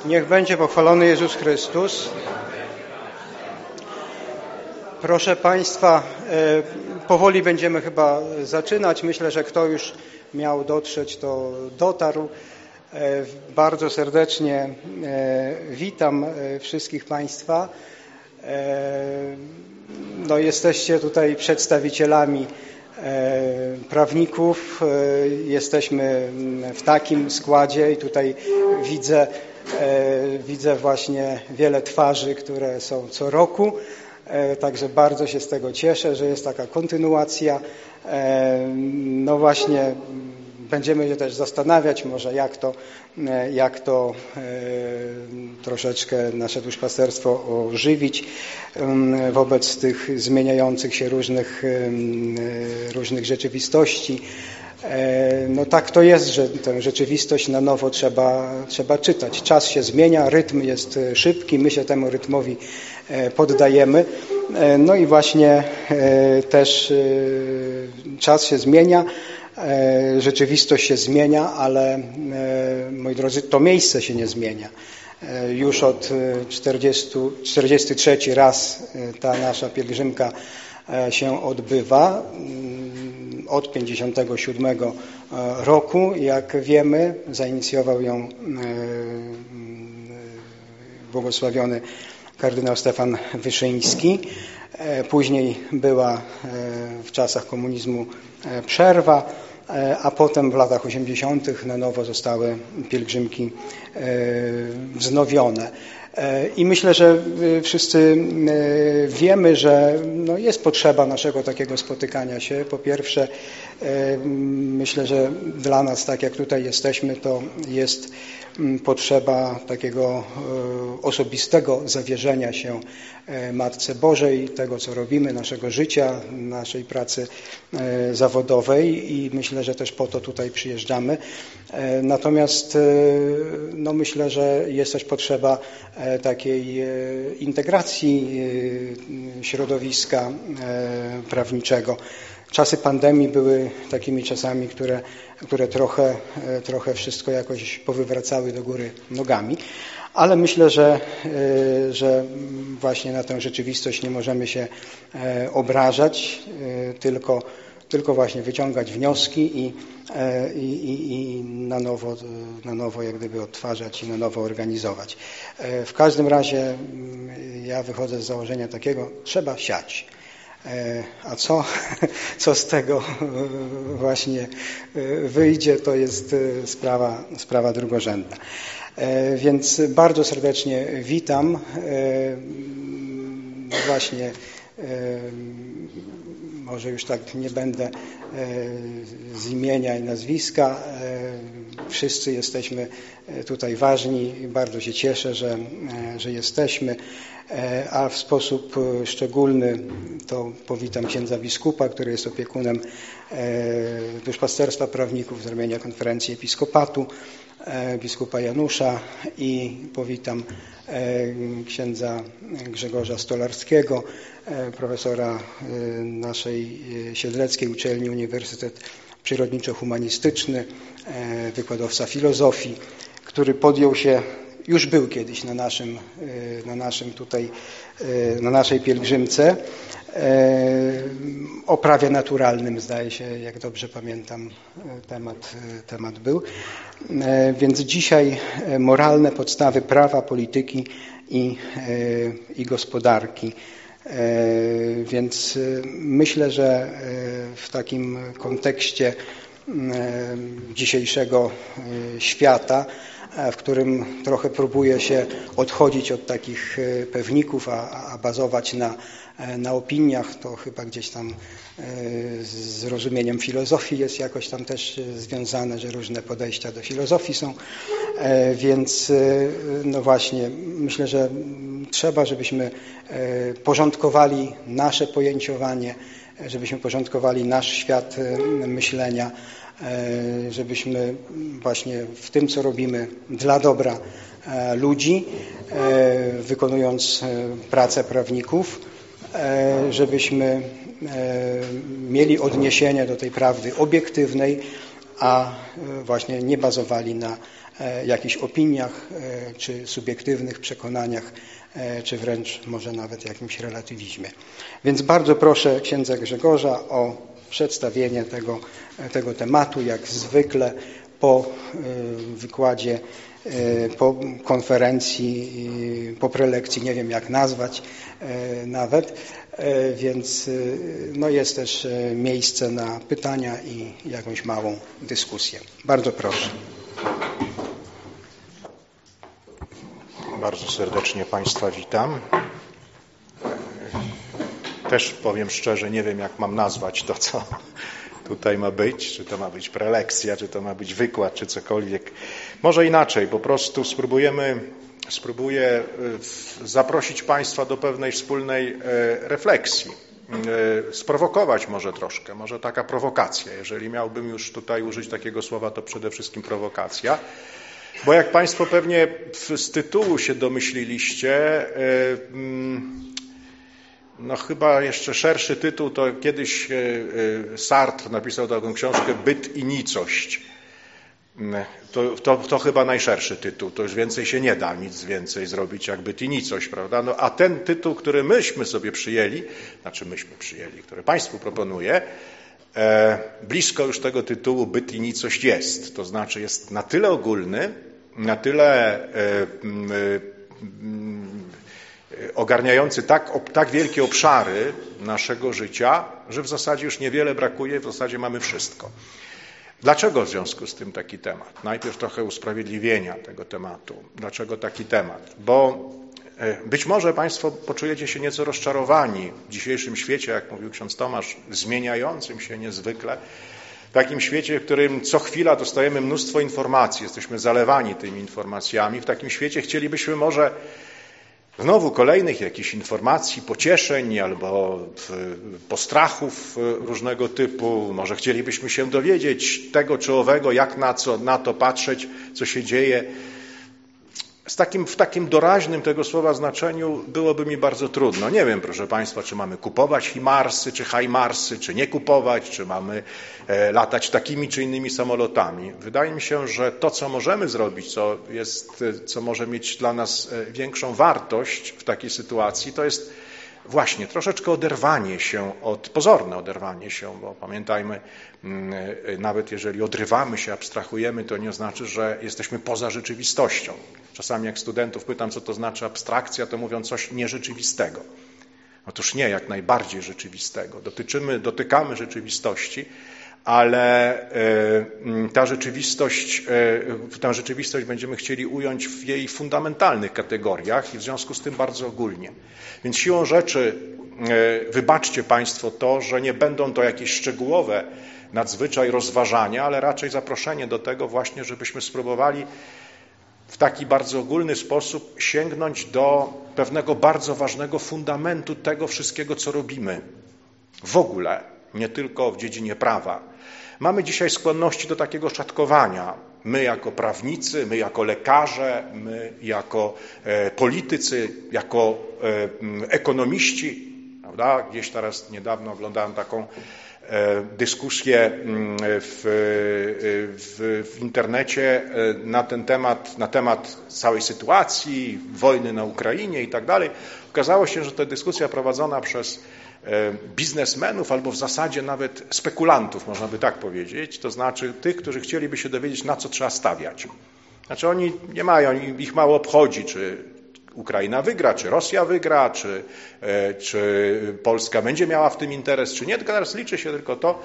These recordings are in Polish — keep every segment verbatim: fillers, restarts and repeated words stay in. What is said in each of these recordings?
Niech będzie pochwalony Jezus Chrystus. Proszę Państwa, powoli będziemy chyba zaczynać. Myślę, że kto już miał dotrzeć, to dotarł. Bardzo serdecznie witam wszystkich Państwa. No, jesteście tutaj przedstawicielami prawników. Jesteśmy w takim składzie i tutaj widzę, widzę właśnie wiele twarzy, które są co roku. Także bardzo się z tego cieszę, że jest taka kontynuacja. No właśnie będziemy się też zastanawiać może jak to, jak to troszeczkę nasze duszpasterstwo ożywić wobec tych zmieniających się różnych, różnych rzeczywistości. No tak to jest, że tę rzeczywistość na nowo trzeba, trzeba czytać. Czas się zmienia, rytm jest szybki, my się temu rytmowi poddajemy. No i właśnie też czas się zmienia, rzeczywistość się zmienia, ale moi drodzy, to miejsce się nie zmienia. Już od czterdziestego trzeciego raz ta nasza pielgrzymka się odbywa. Od pięćdziesiątego siódmego roku, jak wiemy, zainicjował ją błogosławiony kardynał Stefan Wyszyński. Później była w czasach komunizmu przerwa, a potem w latach osiemdziesiątych na nowo zostały pielgrzymki wznowione. I myślę, że wszyscy wiemy, że no jest potrzeba naszego takiego spotykania się. Po pierwsze, myślę, że dla nas, tak jak tutaj jesteśmy, to jest potrzeba takiego osobistego zawierzenia się Matce Bożej, tego, co robimy, naszego życia, naszej pracy zawodowej i myślę, że też po to tutaj przyjeżdżamy. Natomiast no myślę, że jest też potrzeba takiej integracji środowiska prawniczego. Czasy pandemii były takimi czasami, które, które trochę, trochę wszystko jakoś powywracały do góry nogami, ale myślę, że, że właśnie na tę rzeczywistość nie możemy się obrażać, tylko, tylko właśnie wyciągać wnioski i, i, i na nowo, na nowo jak gdyby odtwarzać i na nowo organizować. W każdym razie ja wychodzę z założenia takiego, trzeba siać. A co, co z tego właśnie wyjdzie, to jest sprawa, sprawa drugorzędna. Więc bardzo serdecznie witam. Właśnie może już tak nie będę z imienia i nazwiska. Wszyscy jesteśmy tutaj ważni i bardzo się cieszę, że, że jesteśmy. A w sposób szczególny to powitam księdza biskupa, który jest opiekunem duszpasterstwa prawników z ramienia Konferencji Episkopatu, biskupa Janusza i powitam księdza Grzegorza Stolarskiego, profesora naszej siedleckiej uczelni Uniwersytet Przyrodniczo-Humanistyczny, wykładowca filozofii, który podjął się, już był kiedyś na naszym, na naszym tutaj, na naszej pielgrzymce, o prawie naturalnym, zdaje się, jak dobrze pamiętam, temat, temat był. Więc dzisiaj moralne podstawy prawa, polityki i, i gospodarki. Więc myślę, że w takim kontekście dzisiejszego świata, w którym trochę próbuje się odchodzić od takich pewników, a, a bazować na, na opiniach, to chyba gdzieś tam z rozumieniem filozofii jest jakoś tam też związane, że różne podejścia do filozofii są. Więc no właśnie, myślę, że trzeba, żebyśmy porządkowali nasze pojęciowanie, żebyśmy porządkowali nasz świat myślenia, żebyśmy właśnie w tym, co robimy dla dobra ludzi, wykonując pracę prawników, żebyśmy mieli odniesienie do tej prawdy obiektywnej, a właśnie nie bazowali na, jakichś opiniach, czy subiektywnych przekonaniach, czy wręcz może nawet jakimś relatywizmie. Więc bardzo proszę księdza Grzegorza o przedstawienie tego, tego tematu, jak zwykle po wykładzie, po konferencji, po prelekcji, nie wiem jak nazwać nawet, więc no jest też miejsce na pytania i jakąś małą dyskusję. Bardzo proszę. Bardzo serdecznie Państwa witam. Też powiem szczerze, nie wiem jak mam nazwać to, co tutaj ma być, czy to ma być prelekcja, czy to ma być wykład, czy cokolwiek. Może inaczej, po prostu spróbujemy, spróbuję zaprosić Państwa do pewnej wspólnej refleksji, sprowokować może troszkę, może taka prowokacja. Jeżeli miałbym już tutaj użyć takiego słowa, to przede wszystkim prowokacja. Bo jak Państwo pewnie z tytułu się domyśliliście, no chyba jeszcze szerszy tytuł, to kiedyś Sartre napisał taką książkę Byt i nicość. To, to, to chyba najszerszy tytuł, to już więcej się nie da nic więcej zrobić jak byt i nicość, prawda? No, a ten tytuł, który myśmy sobie przyjęli, znaczy myśmy przyjęli, który Państwu proponuję, e, blisko już tego tytułu byt i nicość jest. To znaczy jest na tyle ogólny, na tyle e, e, ogarniający tak, tak wielkie obszary naszego życia, że w zasadzie już niewiele brakuje, w zasadzie mamy wszystko. Dlaczego w związku z tym taki temat? Najpierw trochę usprawiedliwienia tego tematu. Dlaczego taki temat? Bo być może Państwo poczujecie się nieco rozczarowani w dzisiejszym świecie, jak mówił ksiądz Tomasz, zmieniającym się niezwykle, w takim świecie, w którym co chwila dostajemy mnóstwo informacji, jesteśmy zalewani tymi informacjami. W takim świecie chcielibyśmy może znowu kolejnych jakichś informacji, pocieszeń albo postrachów różnego typu. Może chcielibyśmy się dowiedzieć tego czy owego, jak na, co, na to patrzeć, co się dzieje. Z takim, w takim doraźnym tego słowa znaczeniu byłoby mi bardzo trudno. Nie wiem, proszę Państwa, czy mamy kupować Himarsy czy Hajmarsy, czy nie kupować, czy mamy e, latać takimi czy innymi samolotami. Wydaje mi się, że to, co możemy zrobić, co, jest, co może mieć dla nas większą wartość w takiej sytuacji, to jest właśnie troszeczkę oderwanie się od, pozorne oderwanie się, bo pamiętajmy, nawet jeżeli odrywamy się, abstrahujemy, to nie oznacza, że jesteśmy poza rzeczywistością. Czasami jak studentów pytam, co to znaczy abstrakcja, to mówią coś nierzeczywistego. Otóż nie, jak najbardziej rzeczywistego. Dotyczymy, dotykamy rzeczywistości, ale ta rzeczywistość, tę rzeczywistość będziemy chcieli ująć w jej fundamentalnych kategoriach i w związku z tym bardzo ogólnie. Więc siłą rzeczy wybaczcie Państwo to, że nie będą to jakieś szczegółowe nadzwyczaj rozważania, ale raczej zaproszenie do tego właśnie, żebyśmy spróbowali w taki bardzo ogólny sposób sięgnąć do pewnego bardzo ważnego fundamentu tego wszystkiego, co robimy. W ogóle, nie tylko w dziedzinie prawa. Mamy dzisiaj skłonności do takiego szatkowania. My jako prawnicy, my jako lekarze, my jako e, politycy, jako e, ekonomiści, prawda? Gdzieś teraz niedawno oglądałem taką e, dyskusję w, w, w internecie na ten temat, na temat całej sytuacji, wojny na Ukrainie i tak dalej. Okazało się, że ta dyskusja prowadzona przez biznesmenów albo w zasadzie nawet spekulantów, można by tak powiedzieć, to znaczy tych, którzy chcieliby się dowiedzieć, na co trzeba stawiać. Znaczy oni nie mają, ich mało obchodzi, czy Ukraina wygra, czy Rosja wygra, czy, czy Polska będzie miała w tym interes, czy nie, tylko teraz liczy się tylko to,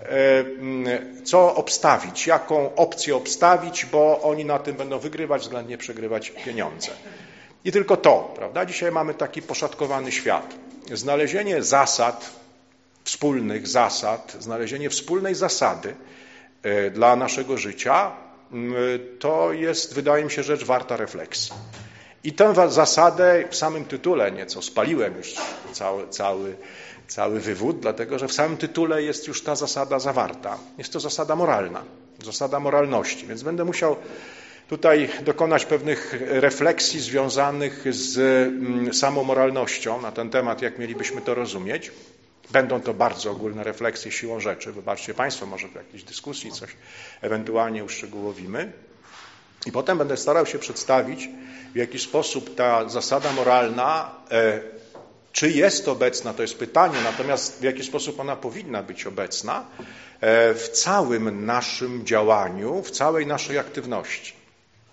co obstawić, jaką opcję obstawić, bo oni na tym będą wygrywać, względnie przegrywać pieniądze. I tylko to, prawda? Dzisiaj mamy taki poszatkowany świat. Znalezienie zasad, wspólnych zasad, znalezienie wspólnej zasady dla naszego życia, to jest, wydaje mi się, rzecz warta refleksji. I tę zasadę w samym tytule nieco spaliłem już cały, cały, cały wywód, dlatego że w samym tytule jest już ta zasada zawarta. Jest to zasada moralna, zasada moralności, więc będę musiał tutaj dokonać pewnych refleksji związanych z samą moralnością na ten temat, jak mielibyśmy to rozumieć. Będą to bardzo ogólne refleksje siłą rzeczy. Wybaczcie Państwo, może w jakiejś dyskusji coś ewentualnie uszczegółowimy. I potem będę starał się przedstawić, w jaki sposób ta zasada moralna, czy jest obecna, to jest pytanie, natomiast w jaki sposób ona powinna być obecna w całym naszym działaniu, w całej naszej aktywności.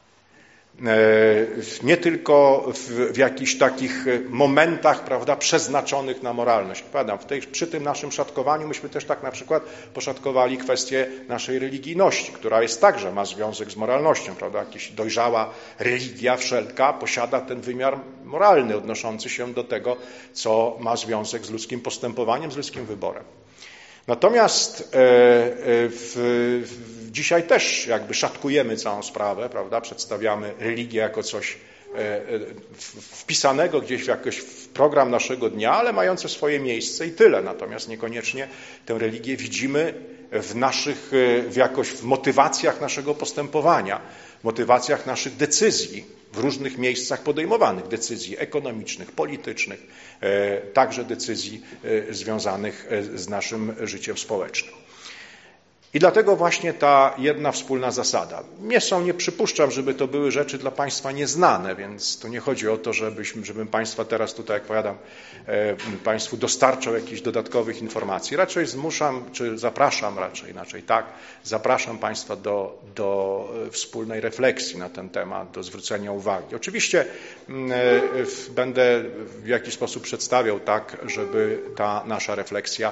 Nie tylko w, w jakichś takich momentach, prawda, przeznaczonych na moralność. Powiadam, w tej, przy tym naszym szatkowaniu myśmy też tak na przykład poszatkowali kwestię naszej religijności, która jest także, ma związek z moralnością, prawda, jakaś dojrzała religia wszelka posiada ten wymiar moralny odnoszący się do tego, co ma związek z ludzkim postępowaniem, z ludzkim wyborem. Natomiast w, w, dzisiaj też jakby szatkujemy całą sprawę, prawda? Przedstawiamy religię jako coś wpisanego gdzieś w jakoś w program naszego dnia, ale mające swoje miejsce i tyle. Natomiast niekoniecznie tę religię widzimy w naszych, w jakoś w motywacjach naszego postępowania, w motywacjach naszych decyzji, w różnych miejscach podejmowanych decyzji ekonomicznych, politycznych, także decyzji związanych z naszym życiem społecznym. I dlatego właśnie ta jedna wspólna zasada. Nie są, nie przypuszczam, żeby to były rzeczy dla Państwa nieznane, więc tu nie chodzi o to, żebyśmy, żebym Państwa teraz tutaj, jak powiadam, e, Państwu dostarczał jakichś dodatkowych informacji. Raczej zmuszam, czy zapraszam raczej, inaczej tak, zapraszam Państwa do, do wspólnej refleksji na ten temat, do zwrócenia uwagi. Oczywiście e, będę w jakiś sposób przedstawiał tak, żeby ta nasza refleksja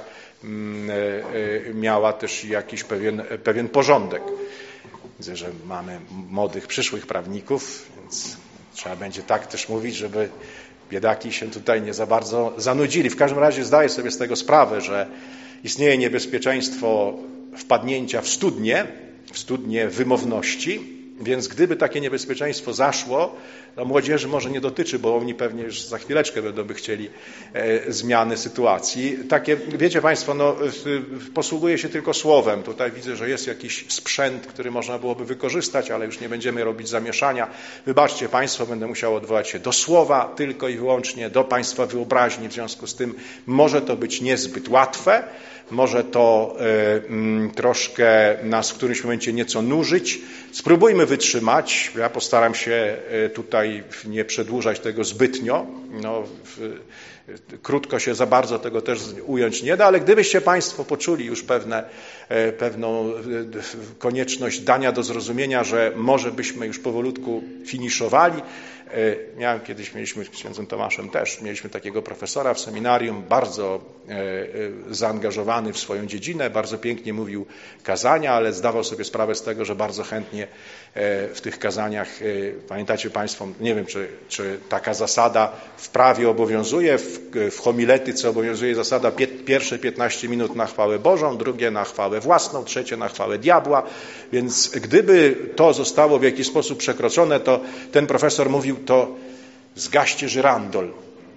miała też jakiś pewien, pewien porządek. Widzę, że mamy młodych, przyszłych prawników, więc trzeba będzie tak też mówić, żeby biedaki się tutaj nie za bardzo zanudzili. W każdym razie zdaję sobie z tego sprawę, że istnieje niebezpieczeństwo wpadnięcia w studnię, w studnię wymowności, więc gdyby takie niebezpieczeństwo zaszło, to młodzieży może nie dotyczy, bo oni pewnie już za chwileczkę będą by chcieli e, zmiany sytuacji. Takie, wiecie Państwo, no, posługuje się tylko słowem. Tutaj widzę, że jest jakiś sprzęt, który można byłoby wykorzystać, ale już nie będziemy robić zamieszania. Wybaczcie Państwo, będę musiał odwołać się do słowa tylko i wyłącznie, do Państwa wyobraźni. W związku z tym może to być niezbyt łatwe, może to e, m, troszkę nas w którymś momencie nieco nużyć. Spróbujmy wytrzymać. Ja postaram się tutaj nie przedłużać tego zbytnio. No, w, krótko się za bardzo tego też ująć nie da, ale gdybyście Państwo poczuli już pewne, pewną konieczność dania do zrozumienia, że może byśmy już powolutku finiszowali. Miałem kiedyś, mieliśmy z księdzem Tomaszem też, mieliśmy takiego profesora w seminarium, bardzo zaangażowany w swoją dziedzinę, bardzo pięknie mówił kazania, ale zdawał sobie sprawę z tego, że bardzo chętnie w tych kazaniach, pamiętacie Państwo, nie wiem, czy, czy taka zasada w prawie obowiązuje, w, w homiletyce obowiązuje zasada pie, pierwsze piętnaście minut na chwałę Bożą, drugie na chwałę własną, trzecie na chwałę diabła, więc gdyby to zostało w jakiś sposób przekroczone, to ten profesor mówił, to zgaście żyrandol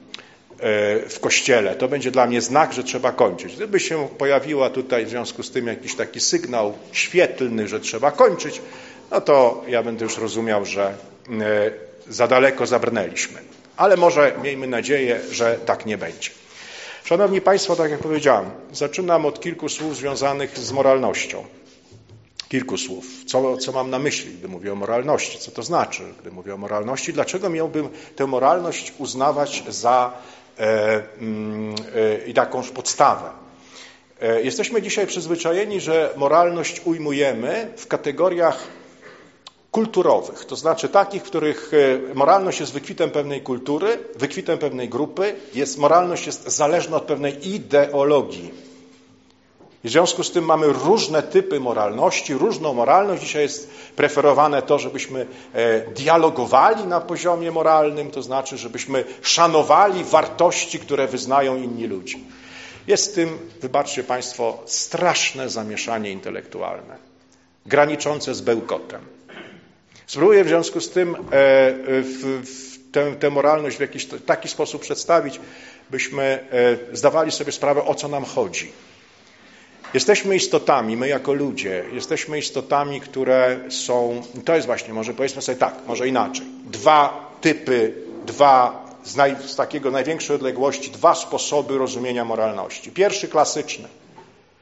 w kościele. To będzie dla mnie znak, że trzeba kończyć. Gdyby się pojawiła tutaj w związku z tym jakiś taki sygnał świetlny, że trzeba kończyć, no to ja będę już rozumiał, że za daleko zabrnęliśmy. Ale może miejmy nadzieję, że tak nie będzie. Szanowni Państwo, tak jak powiedziałem, zaczynam od kilku słów związanych z moralnością. Kilku słów. Co, co mam na myśli, gdy mówię o moralności? Co to znaczy, gdy mówię o moralności? Dlaczego miałbym tę moralność uznawać za e, e, jakąś podstawę? E, jesteśmy dzisiaj przyzwyczajeni, że moralność ujmujemy w kategoriach kulturowych, to znaczy takich, w których moralność jest wykwitem pewnej kultury, wykwitem pewnej grupy, jest, moralność jest zależna od pewnej ideologii. W związku z tym mamy różne typy moralności, różną moralność. Dzisiaj jest preferowane to, żebyśmy dialogowali na poziomie moralnym, to znaczy, żebyśmy szanowali wartości, które wyznają inni ludzie. Jest w tym, wybaczcie Państwo, straszne zamieszanie intelektualne, graniczące z bełkotem. Spróbuję w związku z tym w, w tę, tę moralność w jakiś taki sposób przedstawić, byśmy zdawali sobie sprawę, o co nam chodzi. Jesteśmy istotami, my jako ludzie, jesteśmy istotami, które są, to jest właśnie, może powiedzmy sobie tak, może inaczej, dwa typy, dwa z, naj, z takiego największej odległości, dwa sposoby rozumienia moralności. Pierwszy klasyczny,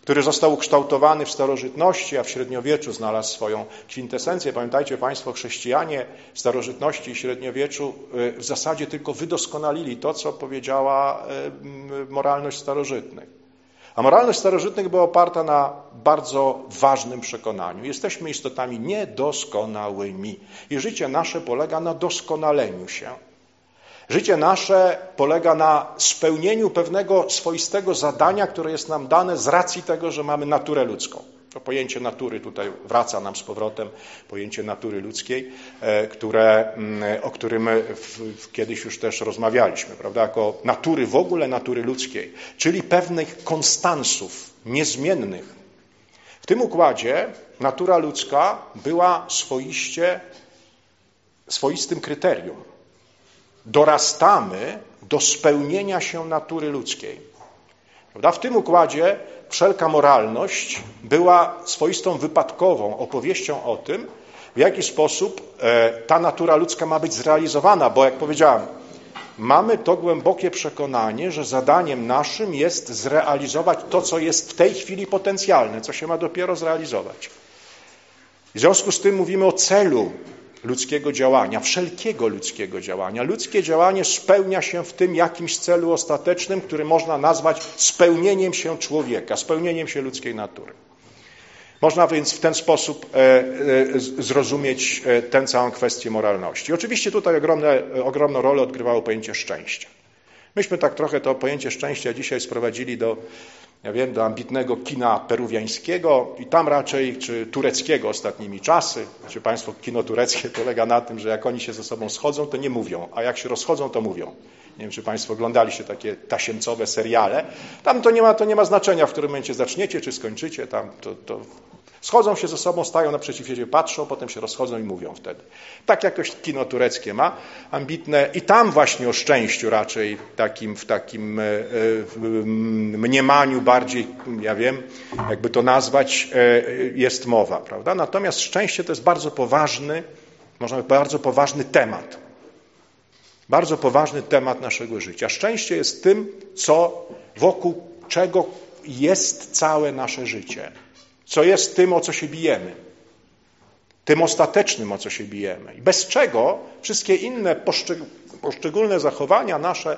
który został ukształtowany w starożytności, a w średniowieczu znalazł swoją kwintesencję. Pamiętajcie Państwo, chrześcijanie w starożytności i średniowieczu w zasadzie tylko wydoskonalili to, co powiedziała moralność starożytnych. A moralność starożytnych była oparta na bardzo ważnym przekonaniu. Jesteśmy istotami niedoskonałymi i życie nasze polega na doskonaleniu się. Życie nasze polega na spełnieniu pewnego swoistego zadania, które jest nam dane z racji tego, że mamy naturę ludzką. To pojęcie natury tutaj wraca nam z powrotem, pojęcie natury ludzkiej, które, o którym w, kiedyś już też rozmawialiśmy, prawda? Jako natury w ogóle, natury ludzkiej, czyli pewnych konstansów niezmiennych. W tym układzie natura ludzka była swoiście, swoistym kryterium. Dorastamy do spełnienia się natury ludzkiej. Prawda? W tym układzie wszelka moralność była swoistą wypadkową opowieścią o tym, w jaki sposób ta natura ludzka ma być zrealizowana, bo jak powiedziałem, mamy to głębokie przekonanie, że zadaniem naszym jest zrealizować to, co jest w tej chwili potencjalne, co się ma dopiero zrealizować. W związku z tym mówimy o celu ludzkiego działania, wszelkiego ludzkiego działania. Ludzkie działanie spełnia się w tym jakimś celu ostatecznym, który można nazwać spełnieniem się człowieka, spełnieniem się ludzkiej natury. Można więc w ten sposób e, e, zrozumieć e, tę całą kwestię moralności. Oczywiście tutaj ogromne, ogromną rolę odgrywało pojęcie szczęścia. Myśmy tak trochę to pojęcie szczęścia dzisiaj sprowadzili do, ja wiem, do ambitnego kina peruwiańskiego i tam raczej, czy tureckiego ostatnimi czasy. Czy Państwo, kino tureckie polega na tym, że jak oni się ze sobą schodzą, to nie mówią, a jak się rozchodzą, to mówią. Nie wiem, czy Państwo oglądaliście takie tasiemcowe seriale. Tam to nie ma, to nie ma znaczenia, w którym momencie zaczniecie, czy skończycie. Tam to, to schodzą się ze sobą, stają naprzeciw siebie, patrzą, potem się rozchodzą i mówią wtedy. Tak jakoś kino tureckie ma, ambitne. I tam właśnie o szczęściu raczej takim, w takim e, w mniemaniu bardziej, ja wiem, jakby to nazwać, e, jest mowa, prawda? Natomiast szczęście to jest bardzo poważny, można powiedzieć, bardzo poważny temat. Bardzo poważny temat naszego życia. Szczęście jest tym, co wokół czego jest całe nasze życie. Co jest tym, o co się bijemy. Tym ostatecznym, o co się bijemy. I bez czego wszystkie inne poszczególne zachowania nasze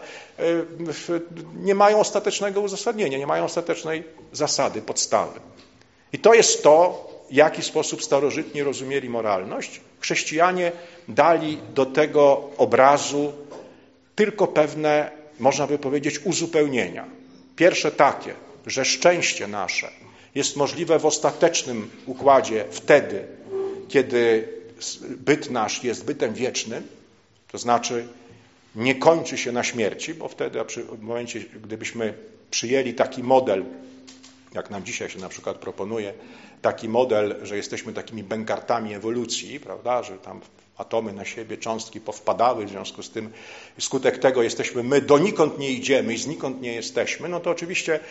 nie mają ostatecznego uzasadnienia, nie mają ostatecznej zasady, podstawy. I to jest to, w jaki sposób starożytni rozumieli moralność. Chrześcijanie dali do tego obrazu tylko pewne, można by powiedzieć, uzupełnienia. Pierwsze takie, że szczęście nasze jest możliwe w ostatecznym układzie wtedy, kiedy byt nasz jest bytem wiecznym, to znaczy nie kończy się na śmierci, bo wtedy w momencie, gdybyśmy przyjęli taki model, jak nam dzisiaj się na przykład proponuje, taki model, że jesteśmy takimi bękartami ewolucji, prawda, że tam atomy na siebie, cząstki powpadały, w związku z tym skutek tego jesteśmy my, donikąd nie idziemy i znikąd nie jesteśmy, no to oczywiście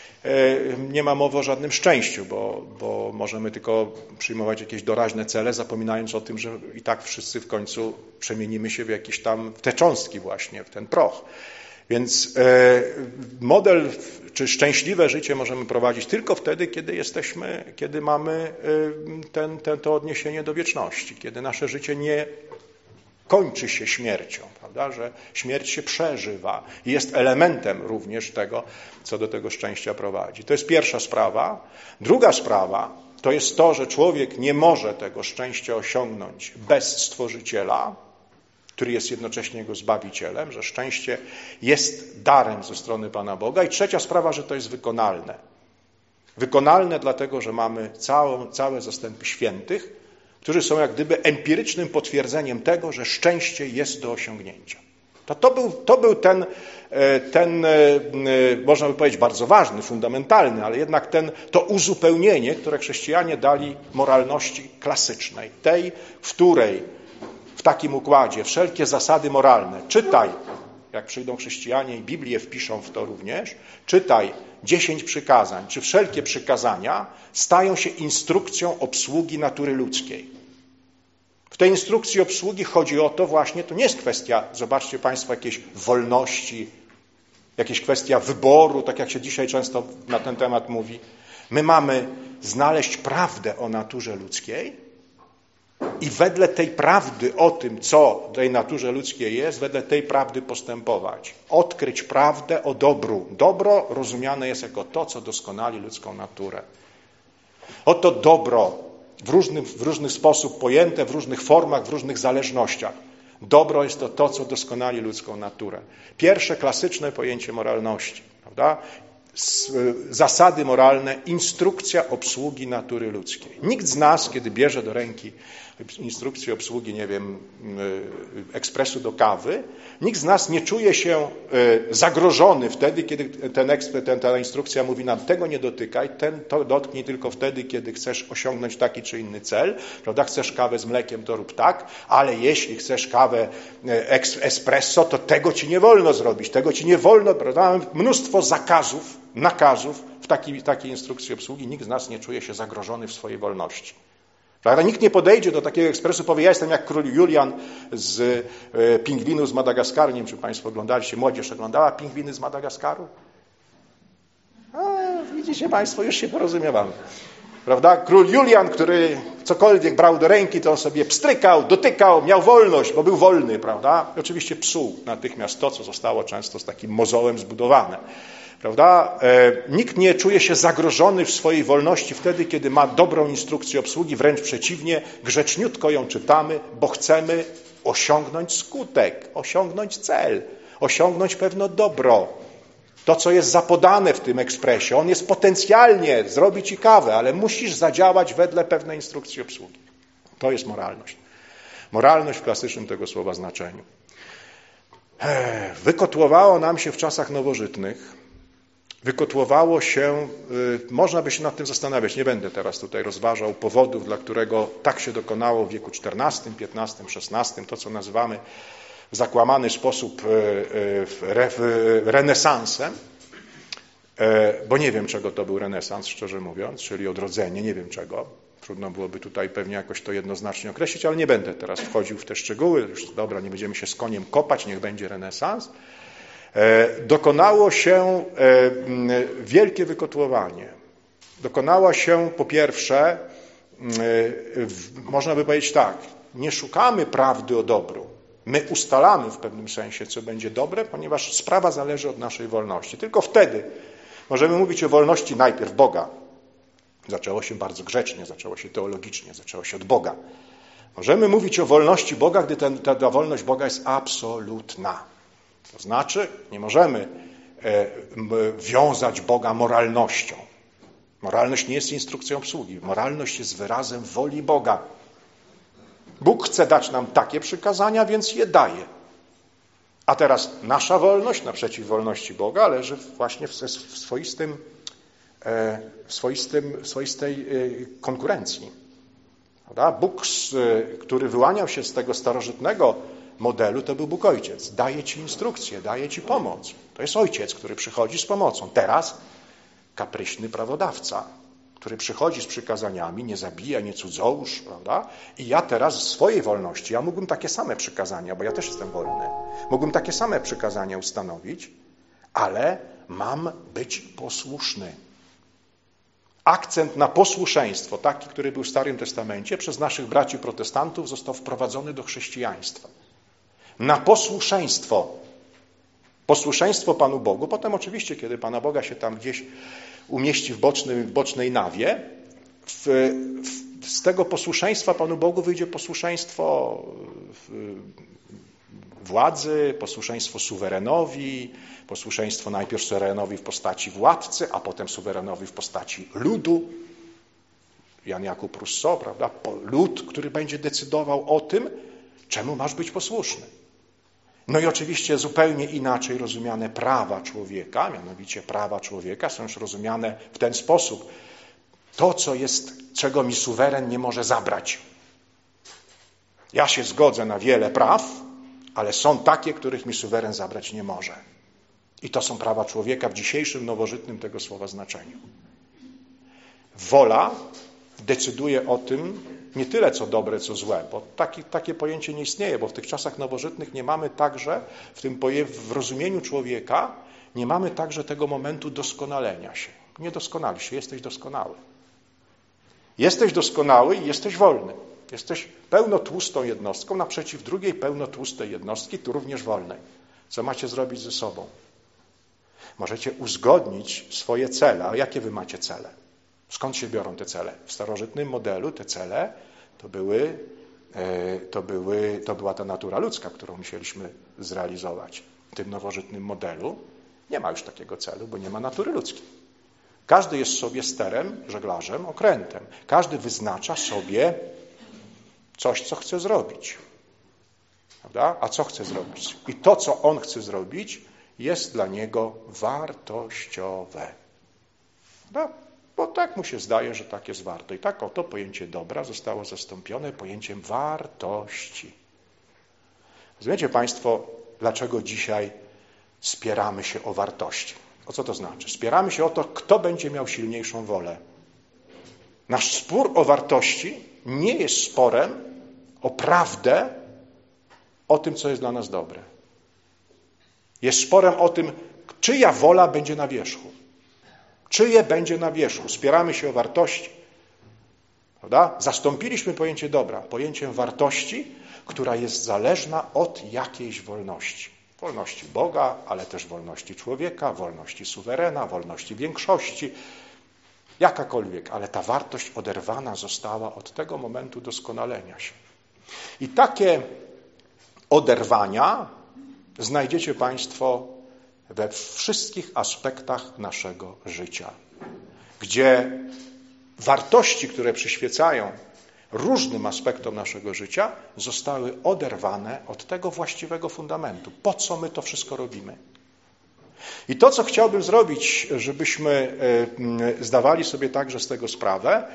nie ma mowy o żadnym szczęściu, bo, bo możemy tylko przyjmować jakieś doraźne cele, zapominając o tym, że i tak wszyscy w końcu przemienimy się w jakieś tam, w te cząstki właśnie, w ten proch. Więc model, czy szczęśliwe życie możemy prowadzić tylko wtedy, kiedy jesteśmy, kiedy mamy ten, ten, to odniesienie do wieczności, kiedy nasze życie nie kończy się śmiercią, prawda? Że śmierć się przeżywa i jest elementem również tego, co do tego szczęścia prowadzi. To jest pierwsza sprawa. Druga sprawa to jest to, że człowiek nie może tego szczęścia osiągnąć bez Stworzyciela, który jest jednocześnie jego Zbawicielem, że szczęście jest darem ze strony Pana Boga. I trzecia sprawa, że to jest wykonalne. Wykonalne dlatego, że mamy całą, całe zastępy świętych, którzy są jak gdyby empirycznym potwierdzeniem tego, że szczęście jest do osiągnięcia. To, to, był, to był ten, ten, można by powiedzieć, bardzo ważny, fundamentalny, ale jednak ten, to uzupełnienie, które chrześcijanie dali moralności klasycznej, tej, w której w takim układzie wszelkie zasady moralne, czytaj, jak przyjdą chrześcijanie i Biblię wpiszą w to również, czytaj dziesięć przykazań, czy wszelkie przykazania stają się instrukcją obsługi natury ludzkiej. W tej instrukcji obsługi chodzi o to właśnie, to nie jest kwestia, zobaczcie Państwo, jakiejś wolności, jakaś kwestia wyboru, tak jak się dzisiaj często na ten temat mówi, My mamy znaleźć prawdę o naturze ludzkiej i wedle tej prawdy o tym, co w tej naturze ludzkiej jest, wedle tej prawdy postępować. Odkryć prawdę o dobru. Dobro rozumiane jest jako to, co doskonali ludzką naturę. Oto dobro w różny, w różny sposób pojęte, w różnych formach, w różnych zależnościach. Dobro jest to to, co doskonali ludzką naturę. Pierwsze klasyczne pojęcie moralności, prawda? Zasady moralne, instrukcja obsługi natury ludzkiej. Nikt z nas, kiedy bierze do ręki instrukcję obsługi, nie wiem, ekspresu do kawy, nikt z nas nie czuje się zagrożony wtedy, kiedy ten, ten, ta instrukcja mówi nam, tego nie dotykaj, ten to dotknij tylko wtedy, kiedy chcesz osiągnąć taki czy inny cel, prawda? Chcesz kawę z mlekiem, to rób tak, ale jeśli chcesz kawę espresso, to tego ci nie wolno zrobić, tego ci nie wolno, prawda? Mamy mnóstwo zakazów, nakazów w takiej, takiej instrukcji obsługi. Nikt z nas nie czuje się zagrożony w swojej wolności. Prawda? Nikt nie podejdzie do takiego ekspresu i powie, ja jestem jak król Julian z e, Pingwinu z Madagaskaru. Nie wiem, czy Państwo oglądaliście, młodzież oglądała Pingwiny z Madagaskaru? A, widzicie Państwo, już się porozumiewamy. Prawda? Król Julian, który cokolwiek brał do ręki, to on sobie pstrykał, dotykał, miał wolność, bo był wolny, prawda? I oczywiście psuł natychmiast to, co zostało często z takim mozołem zbudowane. Prawda? E, nikt nie czuje się zagrożony w swojej wolności wtedy, kiedy ma dobrą instrukcję obsługi, wręcz przeciwnie, grzeczniutko ją czytamy, bo chcemy osiągnąć skutek, osiągnąć cel, osiągnąć pewne dobro. To, co jest zapodane w tym ekspresie, on jest potencjalnie, zrobi ci kawę, ale musisz zadziałać wedle pewnej instrukcji obsługi. To jest moralność. Moralność w klasycznym tego słowa znaczeniu. E, wykotłowało nam się w czasach nowożytnych, wykotłowało się, y, można by się nad tym zastanawiać, nie będę teraz tutaj rozważał powodów, dla którego tak się dokonało w wieku czternastym, piętnastym, szesnastym, to co nazywamy w zakłamany sposób y, y, re, y, renesansem, y, bo nie wiem, czego to był renesans, szczerze mówiąc, czyli odrodzenie, nie wiem czego. Trudno byłoby tutaj pewnie jakoś to jednoznacznie określić, ale nie będę teraz wchodził w te szczegóły. Już dobra, nie będziemy się z koniem kopać, niech będzie renesans. Dokonało się wielkie wykotłowanie. Dokonała się po pierwsze, można by powiedzieć tak, nie szukamy prawdy o dobru. My ustalamy w pewnym sensie, co będzie dobre, ponieważ sprawa zależy od naszej wolności. Tylko wtedy możemy mówić o wolności najpierw Boga. Zaczęło się bardzo grzecznie, zaczęło się teologicznie, zaczęło się od Boga. Możemy mówić o wolności Boga, gdy ten, ta, ta wolność Boga jest absolutna. To znaczy, nie możemy e, wiązać Boga moralnością. Moralność nie jest instrukcją obsługi. Moralność jest wyrazem woli Boga. Bóg chce dać nam takie przykazania, więc je daje. A teraz nasza wolność naprzeciw wolności Boga leży właśnie w, w swoistym, e, w swoistym, w swoistej e, konkurencji. Prawda? Bóg, który wyłaniał się z tego starożytnego modelu, to był Bóg Ojciec. Daje ci instrukcję, daje ci pomoc. To jest Ojciec, który przychodzi z pomocą. Teraz kapryśny prawodawca, który przychodzi z przykazaniami, nie zabija, nie cudzołóż, prawda? I ja teraz z swojej wolności, ja mógłbym takie same przykazania, bo ja też jestem wolny, mógłbym takie same przykazania ustanowić, ale mam być posłuszny. Akcent na posłuszeństwo, taki, który był w Starym Testamencie, przez naszych braci protestantów został wprowadzony do chrześcijaństwa. Na posłuszeństwo. Posłuszeństwo Panu Bogu. Potem oczywiście, kiedy Pana Boga się tam gdzieś umieści w, bocznym, w bocznej nawie, w, w, z tego posłuszeństwa Panu Bogu wyjdzie posłuszeństwo władzy, posłuszeństwo suwerenowi, posłuszeństwo najpierw suwerenowi w postaci władcy, a potem suwerenowi w postaci ludu. Jan Jakub Rousseau, prawda? Lud, który będzie decydował o tym, czemu masz być posłuszny. No i oczywiście zupełnie inaczej rozumiane prawa człowieka, mianowicie prawa człowieka są już rozumiane w ten sposób. To, co jest, czego mi suweren nie może zabrać. Ja się zgodzę na wiele praw, ale są takie, których mi suweren zabrać nie może. I to są prawa człowieka w dzisiejszym, nowożytnym tego słowa znaczeniu. Wola decyduje o tym, nie tyle co dobre, co złe, bo taki, takie pojęcie nie istnieje, bo w tych czasach nowożytnych nie mamy także, w tym poje, w rozumieniu człowieka, nie mamy także tego momentu doskonalenia się. Nie doskonalisz się, jesteś doskonały. Jesteś doskonały i jesteś wolny. Jesteś pełnotłustą jednostką naprzeciw drugiej pełnotłustej jednostki, tu również wolnej. Co macie zrobić ze sobą? Możecie uzgodnić swoje cele. A jakie wy macie cele? Skąd się biorą te cele? W starożytnym modelu te cele to były, to były, to była ta natura ludzka, którą musieliśmy zrealizować. W tym nowożytnym modelu nie ma już takiego celu, bo nie ma natury ludzkiej. Każdy jest sobie sterem, żeglarzem, okrętem. Każdy wyznacza sobie coś, co chce zrobić. Prawda? A co chce zrobić? I to, co on chce zrobić, jest dla niego wartościowe. Prawda? Bo tak mu się zdaje, że tak jest warto. I tak oto pojęcie dobra zostało zastąpione pojęciem wartości. Rozumiecie Państwo, dlaczego dzisiaj spieramy się o wartości? O co to znaczy? Spieramy się o to, kto będzie miał silniejszą wolę. Nasz spór o wartości nie jest sporem o prawdę, o tym, co jest dla nas dobre. Jest sporem o tym, czyja wola będzie na wierzchu. Czyje będzie na wierzchu. Spieramy się o wartości. Prawda? Zastąpiliśmy pojęcie dobra pojęciem wartości, która jest zależna od jakiejś wolności. Wolności Boga, ale też wolności człowieka, wolności suwerena, wolności większości. Jakakolwiek, ale ta wartość oderwana została od tego momentu doskonalenia się. I takie oderwania znajdziecie Państwo we wszystkich aspektach naszego życia, gdzie wartości, które przyświecają różnym aspektom naszego życia, zostały oderwane od tego właściwego fundamentu. Po co my to wszystko robimy? I to, co chciałbym zrobić, żebyśmy zdawali sobie także z tego sprawę,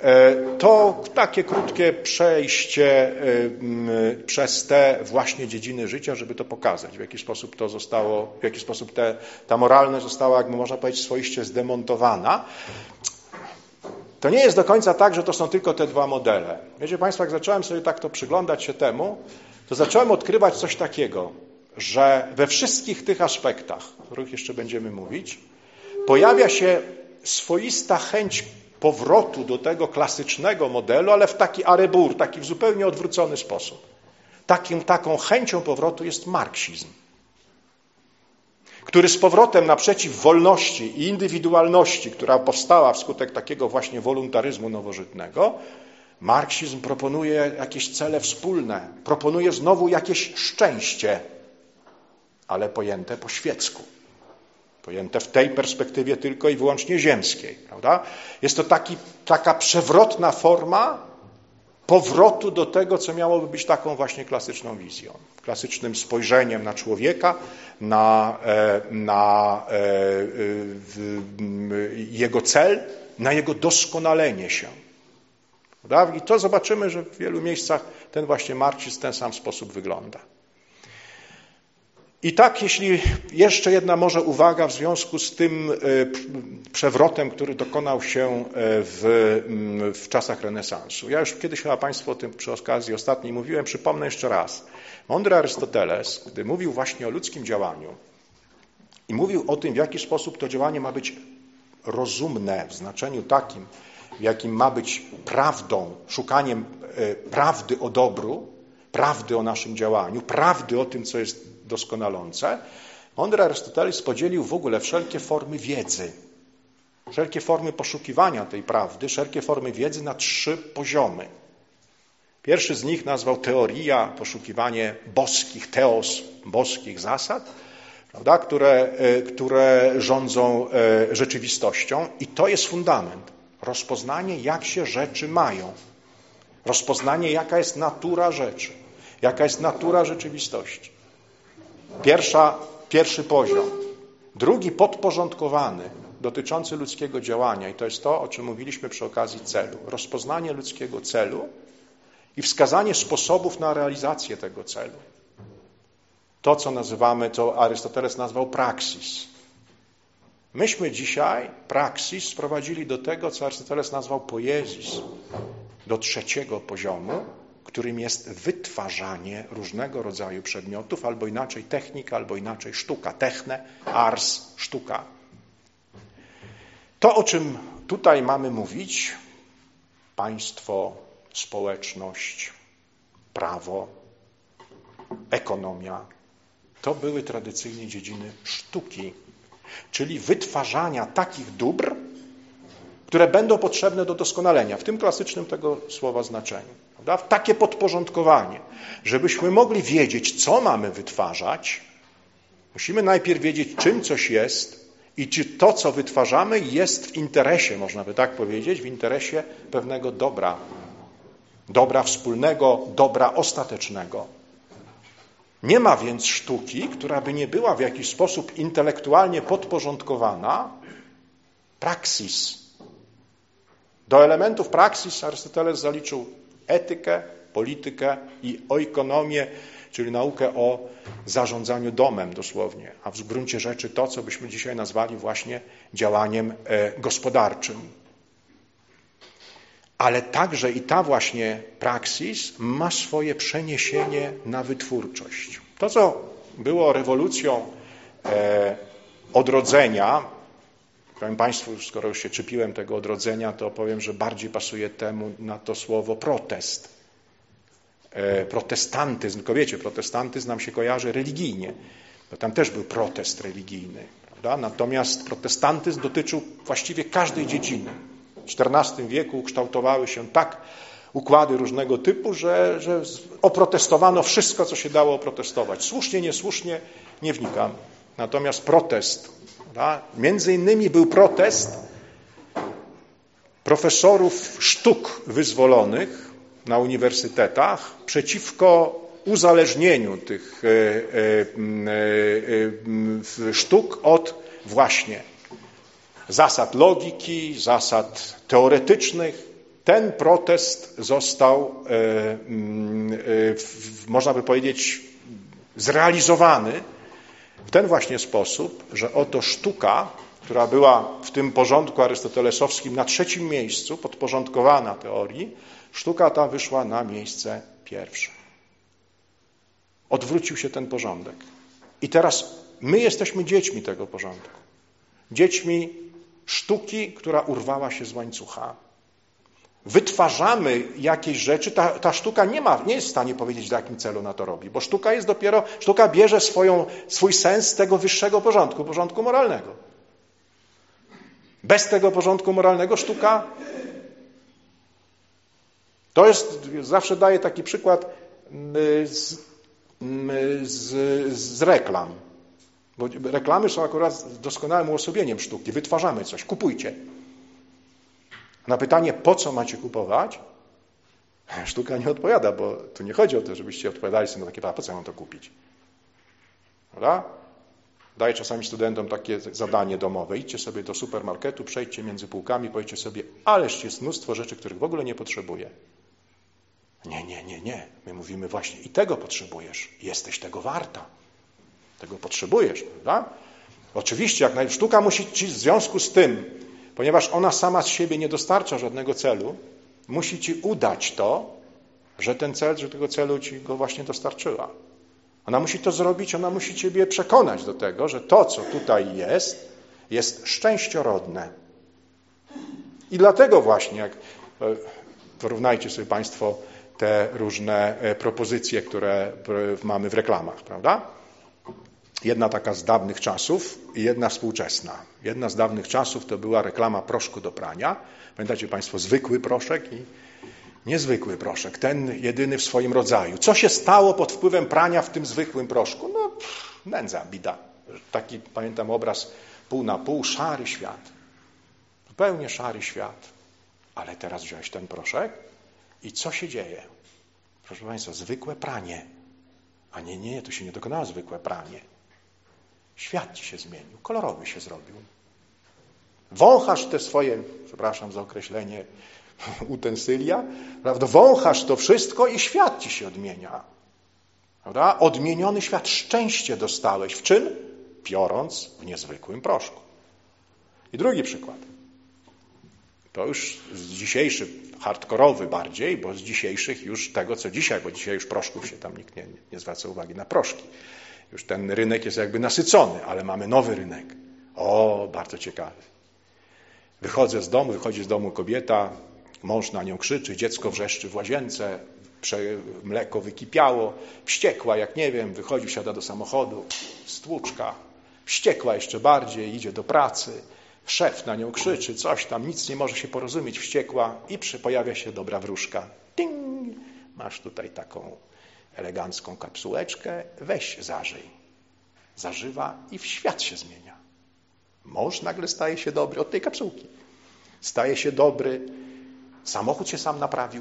to takie krótkie przejście przez te właśnie dziedziny życia, żeby to pokazać, w jaki sposób to zostało, w jaki sposób te, ta moralność została, jak można powiedzieć, swoiście zdemontowana. To nie jest do końca tak, że to są tylko te dwa modele. Wiecie Państwo, jak zacząłem sobie tak to przyglądać się temu, to zacząłem odkrywać coś takiego, że we wszystkich tych aspektach, o których jeszcze będziemy mówić, pojawia się swoista chęć powrotu do tego klasycznego modelu, ale w taki arebur, taki w zupełnie odwrócony sposób. Takim, taką chęcią powrotu jest marksizm, który z powrotem naprzeciw wolności i indywidualności, która powstała wskutek takiego właśnie woluntaryzmu nowożytnego, marksizm proponuje jakieś cele wspólne, proponuje znowu jakieś szczęście, ale pojęte po świecku. Pojęte w tej perspektywie tylko i wyłącznie ziemskiej. Prawda? Jest to taki, taka przewrotna forma powrotu do tego, co miałoby być taką właśnie klasyczną wizją. Klasycznym spojrzeniem na człowieka, na, na jego cel, na jego doskonalenie się. Prawda? I to zobaczymy, że w wielu miejscach ten właśnie marksizm w ten sam sposób wygląda. I tak, jeśli jeszcze jedna może uwaga w związku z tym przewrotem, który dokonał się w, w czasach renesansu. Ja już kiedyś chyba Państwu o tym przy okazji ostatniej mówiłem, przypomnę jeszcze raz. Mądry Arystoteles, gdy mówił właśnie o ludzkim działaniu i mówił o tym, w jaki sposób to działanie ma być rozumne w znaczeniu takim, w jakim ma być prawdą, szukaniem prawdy o dobru, prawdy o naszym działaniu, prawdy o tym, co jest doskonalące, mądry Arystoteles podzielił w ogóle wszelkie formy wiedzy, wszelkie formy poszukiwania tej prawdy, wszelkie formy wiedzy na trzy poziomy. Pierwszy z nich nazwał teoria, poszukiwanie boskich, teos, boskich zasad, prawda, które, które rządzą rzeczywistością i to jest fundament. Rozpoznanie, jak się rzeczy mają. Rozpoznanie, jaka jest natura rzeczy, jaka jest natura rzeczywistości. Pierwsza, pierwszy poziom. Drugi podporządkowany, dotyczący ludzkiego działania i to jest to, o czym mówiliśmy przy okazji celu. Rozpoznanie ludzkiego celu i wskazanie sposobów na realizację tego celu. To, co nazywamy, co Arystoteles nazwał praksis. Myśmy dzisiaj praksis sprowadzili do tego, co Arystoteles nazwał poiesis, do trzeciego poziomu, którym jest wytwarzanie różnego rodzaju przedmiotów, albo inaczej technika, albo inaczej sztuka. Techne, ars, sztuka. To, o czym tutaj mamy mówić, państwo, społeczność, prawo, ekonomia, to były tradycyjnie dziedziny sztuki, czyli wytwarzania takich dóbr, które będą potrzebne do doskonalenia, w tym klasycznym tego słowa znaczeniu. Prawda? Takie podporządkowanie, żebyśmy mogli wiedzieć, co mamy wytwarzać, musimy najpierw wiedzieć, czym coś jest i czy to, co wytwarzamy, jest w interesie, można by tak powiedzieć, w interesie pewnego dobra. Dobra wspólnego, dobra ostatecznego. Nie ma więc sztuki, która by nie była w jakiś sposób intelektualnie podporządkowana praksis. Do elementów praksis Arystoteles zaliczył etykę, politykę i oikonomię, czyli naukę o zarządzaniu domem dosłownie, a w gruncie rzeczy to, co byśmy dzisiaj nazwali właśnie działaniem gospodarczym. Ale także i ta właśnie praksis ma swoje przeniesienie na wytwórczość. To, co było rewolucją e, odrodzenia, powiem Państwu, skoro już się czepiłem tego odrodzenia, to powiem, że bardziej pasuje temu na to słowo protest. E, protestantyzm, tylko wiecie, protestantyzm nam się kojarzy religijnie, bo tam też był protest religijny, prawda? Natomiast protestantyzm dotyczył właściwie każdej dziedziny. W czternastym wieku kształtowały się tak układy różnego typu, że, że oprotestowano wszystko, co się dało oprotestować. Słusznie, niesłusznie, nie wnikam. Natomiast protest, prawda? Między innymi był protest profesorów sztuk wyzwolonych na uniwersytetach przeciwko uzależnieniu tych e, e, e, sztuk od właśnie zasad logiki, zasad teoretycznych. Ten protest został, e, e, można by powiedzieć, zrealizowany w ten właśnie sposób, że oto sztuka, która była w tym porządku arystotelesowskim na trzecim miejscu, podporządkowana teorii, sztuka ta wyszła na miejsce pierwsze. Odwrócił się ten porządek. I teraz my jesteśmy dziećmi tego porządku. Dziećmi sztuki, która urwała się z łańcucha. Wytwarzamy jakieś rzeczy, ta, ta sztuka nie ma, nie jest w stanie powiedzieć, w jakim celu ona to robi, bo sztuka jest dopiero, sztuka bierze swoją, swój sens z tego wyższego porządku, porządku moralnego. Bez tego porządku moralnego sztuka, to jest, zawsze daję taki przykład z, z, z reklam. Bo reklamy są akurat doskonałym uosobieniem sztuki. Wytwarzamy coś, kupujcie. Na pytanie, po co macie kupować, sztuka nie odpowiada, bo tu nie chodzi o to, żebyście odpowiadali sobie na takie pytanie, po co ja mam to kupić? Prawda? Daję czasami studentom takie zadanie domowe. Idźcie sobie do supermarketu, przejdźcie między półkami, powiedzcie sobie, ależ jest mnóstwo rzeczy, których w ogóle nie potrzebuję. Nie, nie, nie, nie. My mówimy właśnie i tego potrzebujesz. Jesteś tego warta. Tego potrzebujesz, prawda? Oczywiście, jak naj... sztuka musi ci w związku z tym, ponieważ ona sama z siebie nie dostarcza żadnego celu, musi ci udać to, że ten cel, że tego celu ci go właśnie dostarczyła. Ona musi to zrobić, ona musi ciebie przekonać do tego, że to, co tutaj jest, jest szczęściorodne. I dlatego właśnie, jak porównajcie sobie Państwo te różne propozycje, które mamy w reklamach, prawda? Jedna taka z dawnych czasów i jedna współczesna. Jedna z dawnych czasów to była reklama proszku do prania. Pamiętacie Państwo, zwykły proszek i niezwykły proszek, ten jedyny w swoim rodzaju. Co się stało pod wpływem prania w tym zwykłym proszku? No, pff, nędza, bida. Taki, pamiętam, obraz pół na pół, szary świat. Zupełnie szary świat. Ale teraz wziąłeś ten proszek i co się dzieje? Proszę Państwa, zwykłe pranie. A nie, nie, to się nie dokonało zwykłe pranie. Świat ci się zmienił, kolorowy się zrobił. Wąchasz te swoje, przepraszam za określenie, utensylia, prawda? Wąchasz to wszystko i świat ci się odmienia. Prawda? Odmieniony świat, szczęście dostałeś. W czym? Piorąc w niezwykłym proszku. I drugi przykład. To już z dzisiejszy, hardkorowy bardziej, bo z dzisiejszych już tego, co dzisiaj, bo dzisiaj już proszków się tam nikt nie, nie zwraca uwagi na proszki. Już ten rynek jest jakby nasycony, ale mamy nowy rynek. O, bardzo ciekawy. Wychodzę z domu, wychodzi z domu kobieta, mąż na nią krzyczy, dziecko wrzeszczy w łazience, mleko wykipiało, wściekła jak nie wiem, wychodzi, wsiada do samochodu, stłuczka, wściekła jeszcze bardziej, idzie do pracy, szef na nią krzyczy, coś tam, nic nie może się porozumieć, wściekła i przy, pojawia się dobra wróżka. Ding! Masz tutaj taką elegancką kapsułeczkę, weź zażyj. Zażywa i w świat się zmienia. Mąż nagle staje się dobry od tej kapsułki. Staje się dobry, samochód się sam naprawił,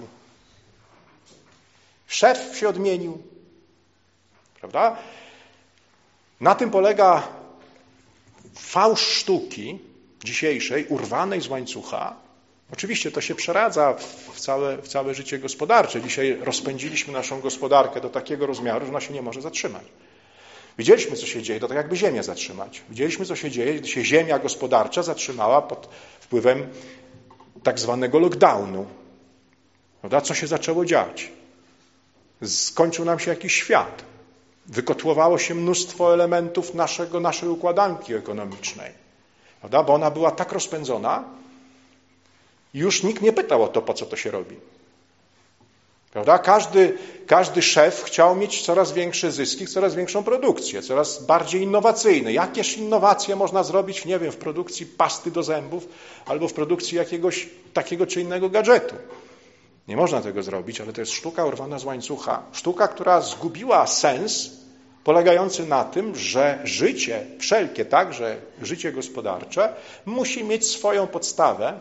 szef się odmienił. Prawda? Na tym polega fałsz sztuki dzisiejszej, urwanej z łańcucha. Oczywiście to się przeradza w całe, w całe życie gospodarcze. Dzisiaj rozpędziliśmy naszą gospodarkę do takiego rozmiaru, że ona się nie może zatrzymać. Widzieliśmy, co się dzieje, to tak jakby ziemię zatrzymać. Widzieliśmy, co się dzieje, gdy się ziemia gospodarcza zatrzymała pod wpływem tak zwanego lockdownu. Prawda? Co się zaczęło dziać? Skończył nam się jakiś świat. Wykotłowało się mnóstwo elementów naszego, naszej układanki ekonomicznej. Prawda? Bo ona była tak rozpędzona, już nikt nie pytał o to, po co to się robi. Prawda? Każdy, każdy szef chciał mieć coraz większe zyski, coraz większą produkcję, coraz bardziej innowacyjne. Jakież innowacje można zrobić, nie wiem, w produkcji pasty do zębów albo w produkcji jakiegoś takiego czy innego gadżetu. Nie można tego zrobić, ale to jest sztuka urwana z łańcucha. Sztuka, która zgubiła sens polegający na tym, że życie wszelkie, także życie gospodarcze, musi mieć swoją podstawę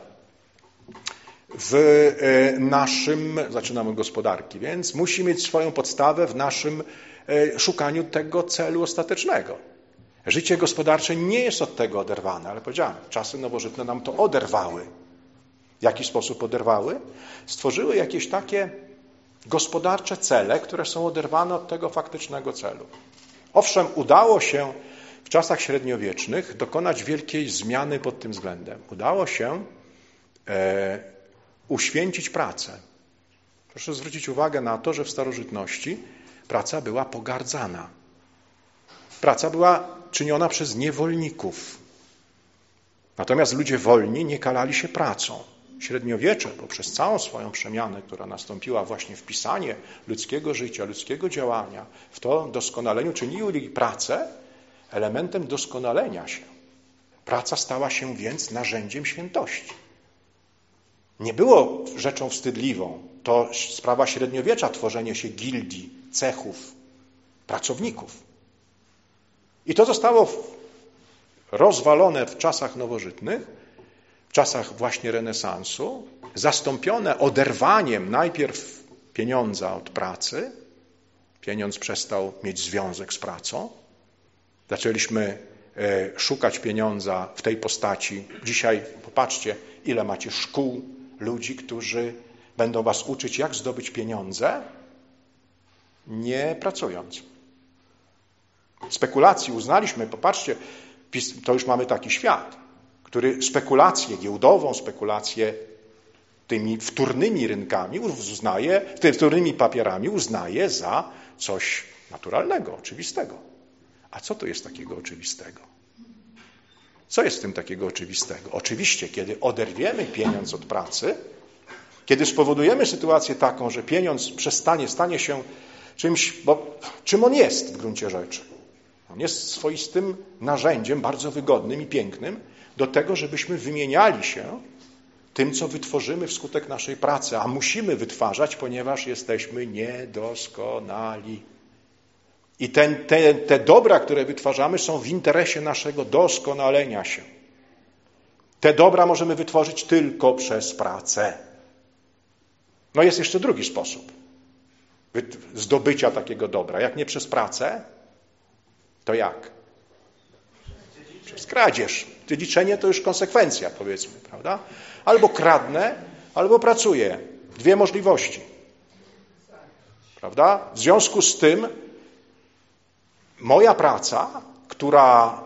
w naszym, zaczynamy gospodarki, więc musi mieć swoją podstawę w naszym szukaniu tego celu ostatecznego. Życie gospodarcze nie jest od tego oderwane, ale powiedziałem, czasy nowożytne nam to oderwały. W jaki sposób oderwały? Stworzyły jakieś takie gospodarcze cele, które są oderwane od tego faktycznego celu. Owszem, udało się w czasach średniowiecznych dokonać wielkiej zmiany pod tym względem. Udało się e, uświęcić pracę. Proszę zwrócić uwagę na to, że w starożytności praca była pogardzana. Praca była czyniona przez niewolników. Natomiast ludzie wolni nie kalali się pracą. Średniowiecze poprzez całą swoją przemianę, która nastąpiła właśnie w pisanie ludzkiego życia, ludzkiego działania, w to doskonaleniu czynili pracę elementem doskonalenia się. Praca stała się więc narzędziem świętości. Nie było rzeczą wstydliwą. To sprawa średniowiecza, tworzenie się gildii, cechów, pracowników. I to zostało rozwalone w czasach nowożytnych, w czasach właśnie renesansu, zastąpione oderwaniem najpierw pieniądza od pracy. Pieniądz przestał mieć związek z pracą. Zaczęliśmy szukać pieniądza w tej postaci. Dzisiaj popatrzcie, ile macie szkół, ludzi, którzy będą was uczyć, jak zdobyć pieniądze, nie pracując. Spekulacji uznaliśmy, popatrzcie, to już mamy taki świat, który spekulację giełdową, spekulację tymi wtórnymi rynkami uznaje, tymi wtórnymi papierami uznaje za coś naturalnego, oczywistego. A co to jest takiego oczywistego? Co jest w tym takiego oczywistego? Oczywiście, kiedy oderwiemy pieniądz od pracy, kiedy spowodujemy sytuację taką, że pieniądz przestanie, stanie się czymś, bo czym on jest w gruncie rzeczy? On jest swoistym narzędziem, bardzo wygodnym i pięknym do tego, żebyśmy wymieniali się tym, co wytworzymy wskutek naszej pracy, a musimy wytwarzać, ponieważ jesteśmy niedoskonali. I ten, te, te dobra, które wytwarzamy, są w interesie naszego doskonalenia się. Te dobra możemy wytworzyć tylko przez pracę. No jest jeszcze drugi sposób zdobycia takiego dobra. Jak nie przez pracę, to jak? Przez kradzież. Dziedziczenie to już konsekwencja, powiedzmy, prawda? Albo kradnę, albo pracuję. Dwie możliwości. Prawda? W związku z tym moja praca, która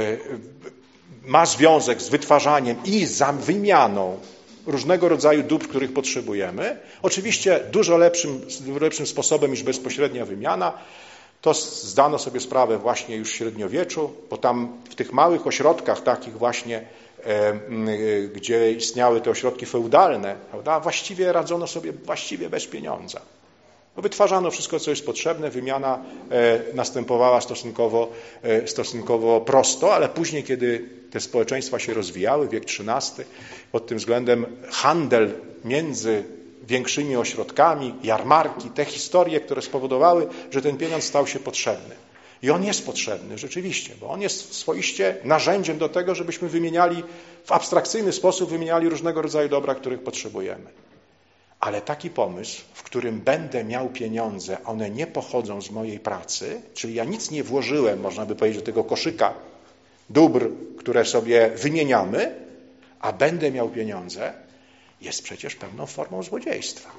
ma związek z wytwarzaniem i za wymianą różnego rodzaju dóbr, których potrzebujemy, oczywiście dużo lepszym, lepszym sposobem niż bezpośrednia wymiana, To zdano sobie sprawę właśnie już w średniowieczu, bo tam w tych małych ośrodkach takich właśnie, gdzie istniały te ośrodki feudalne, prawda, właściwie radzono sobie właściwie bez pieniądza. Bo wytwarzano wszystko, co jest potrzebne, wymiana następowała stosunkowo, stosunkowo prosto, ale później, kiedy te społeczeństwa się rozwijały, wiek trzynasty, pod tym względem handel między większymi ośrodkami, jarmarki, te historie, które spowodowały, że ten pieniądz stał się potrzebny. I on jest potrzebny rzeczywiście, bo on jest swoiście narzędziem do tego, żebyśmy wymieniali w abstrakcyjny sposób, wymieniali różnego rodzaju dobra, których potrzebujemy. Ale taki pomysł, w którym będę miał pieniądze, one nie pochodzą z mojej pracy, czyli ja nic nie włożyłem, można by powiedzieć, do tego koszyka dóbr, które sobie wymieniamy, a będę miał pieniądze, jest przecież pewną formą złodziejstwa.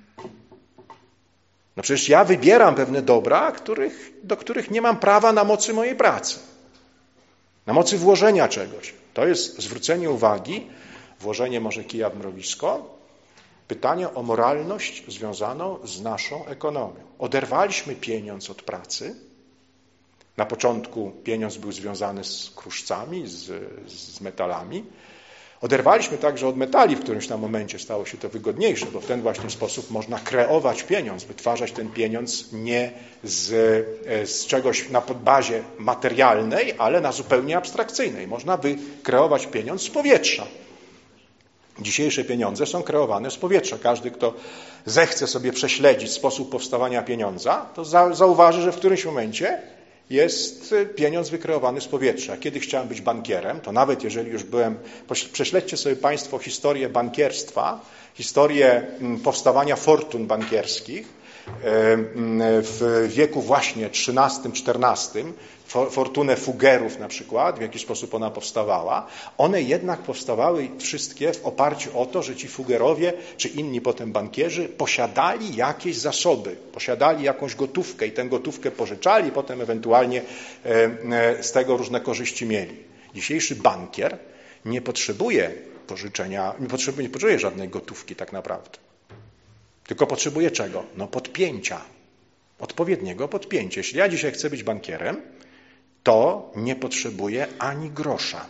No przecież ja wybieram pewne dobra, których, do których nie mam prawa na mocy mojej pracy. Na mocy włożenia czegoś. To jest zwrócenie uwagi, włożenie może kija w mrowisko, pytanie o moralność związaną z naszą ekonomią. Oderwaliśmy pieniądz od pracy. Na początku pieniądz był związany z kruszcami, z, z metalami. Oderwaliśmy także od metali, w którymś tam momencie stało się to wygodniejsze, bo w ten właśnie sposób można kreować pieniądz, wytwarzać ten pieniądz nie z, z czegoś na podbazie materialnej, ale na zupełnie abstrakcyjnej. Można wykreować pieniądz z powietrza. Dzisiejsze pieniądze są kreowane z powietrza. Każdy, kto zechce sobie prześledzić sposób powstawania pieniądza, to za, zauważy, że w którymś momencie jest pieniądz wykreowany z powietrza. Kiedy chciałem być bankierem, to nawet jeżeli już byłem, prześledźcie sobie Państwo historię bankierstwa, historię powstawania fortun bankierskich w wieku właśnie trzynastym, czternastym, fortunę Fuggerów na przykład, w jaki sposób ona powstawała. One jednak powstawały wszystkie w oparciu o to, że ci Fuggerowie, czy inni potem bankierzy, posiadali jakieś zasoby, posiadali jakąś gotówkę i tę gotówkę pożyczali, potem ewentualnie z tego różne korzyści mieli. Dzisiejszy bankier nie potrzebuje pożyczenia, nie potrzebuje, nie potrzebuje żadnej gotówki tak naprawdę. Tylko potrzebuje czego? No podpięcia. Odpowiedniego podpięcia. Jeśli ja dzisiaj chcę być bankierem, to nie potrzebuję ani grosza.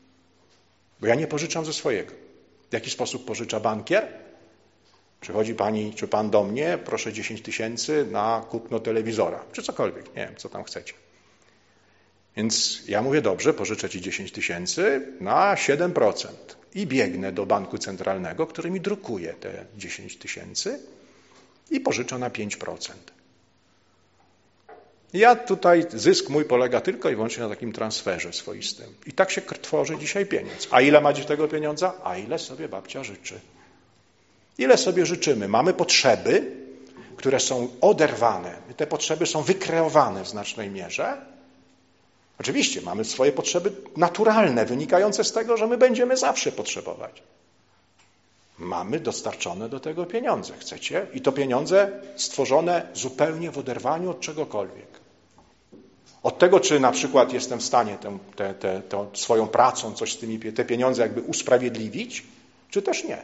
Bo ja nie pożyczam ze swojego. W jaki sposób pożycza bankier? Przychodzi pani czy pan do mnie, proszę dziesięć tysięcy na kupno telewizora. Czy cokolwiek, nie wiem, co tam chcecie. Więc ja mówię, dobrze, pożyczę ci dziesięć tysięcy na siedem procent. I biegnę do banku centralnego, który mi drukuje te dziesięć tysięcy i pożycza na pięć procent. Ja tutaj, zysk mój polega tylko i wyłącznie na takim transferze swoistym. I tak się tworzy dzisiaj pieniądz. A ile macie tego pieniądza? A ile sobie babcia życzy. Ile sobie życzymy? Mamy potrzeby, które są oderwane. Te potrzeby są wykreowane w znacznej mierze. Oczywiście mamy swoje potrzeby naturalne, wynikające z tego, że my będziemy zawsze potrzebować. Mamy dostarczone do tego pieniądze, chcecie? I to pieniądze stworzone zupełnie w oderwaniu od czegokolwiek. Od tego, czy na przykład jestem w stanie tę, tę, tę, tę swoją pracą coś z tymi te pieniądze jakby usprawiedliwić, czy też nie.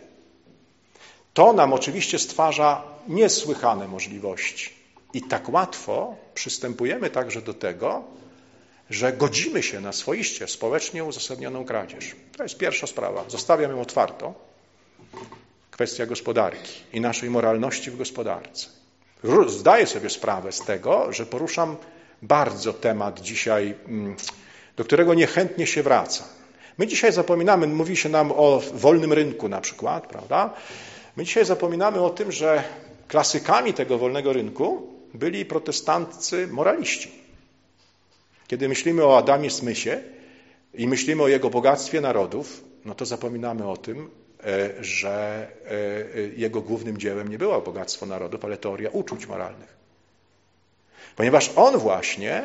To nam oczywiście stwarza niesłychane możliwości. I tak łatwo przystępujemy także do tego, że godzimy się na swoiście społecznie uzasadnioną kradzież. To jest pierwsza sprawa. Zostawiam ją otwartą. Kwestia gospodarki i naszej moralności w gospodarce. Zdaję sobie sprawę z tego, że poruszam bardzo temat dzisiaj, do którego niechętnie się wraca. My dzisiaj zapominamy, mówi się nam o wolnym rynku na przykład, prawda? My dzisiaj zapominamy o tym, że klasykami tego wolnego rynku byli protestanccy moraliści. Kiedy myślimy o Adamie Smithie i myślimy o jego bogactwie narodów, no to zapominamy o tym, że jego głównym dziełem nie było bogactwo narodów, ale teoria uczuć moralnych. Ponieważ on właśnie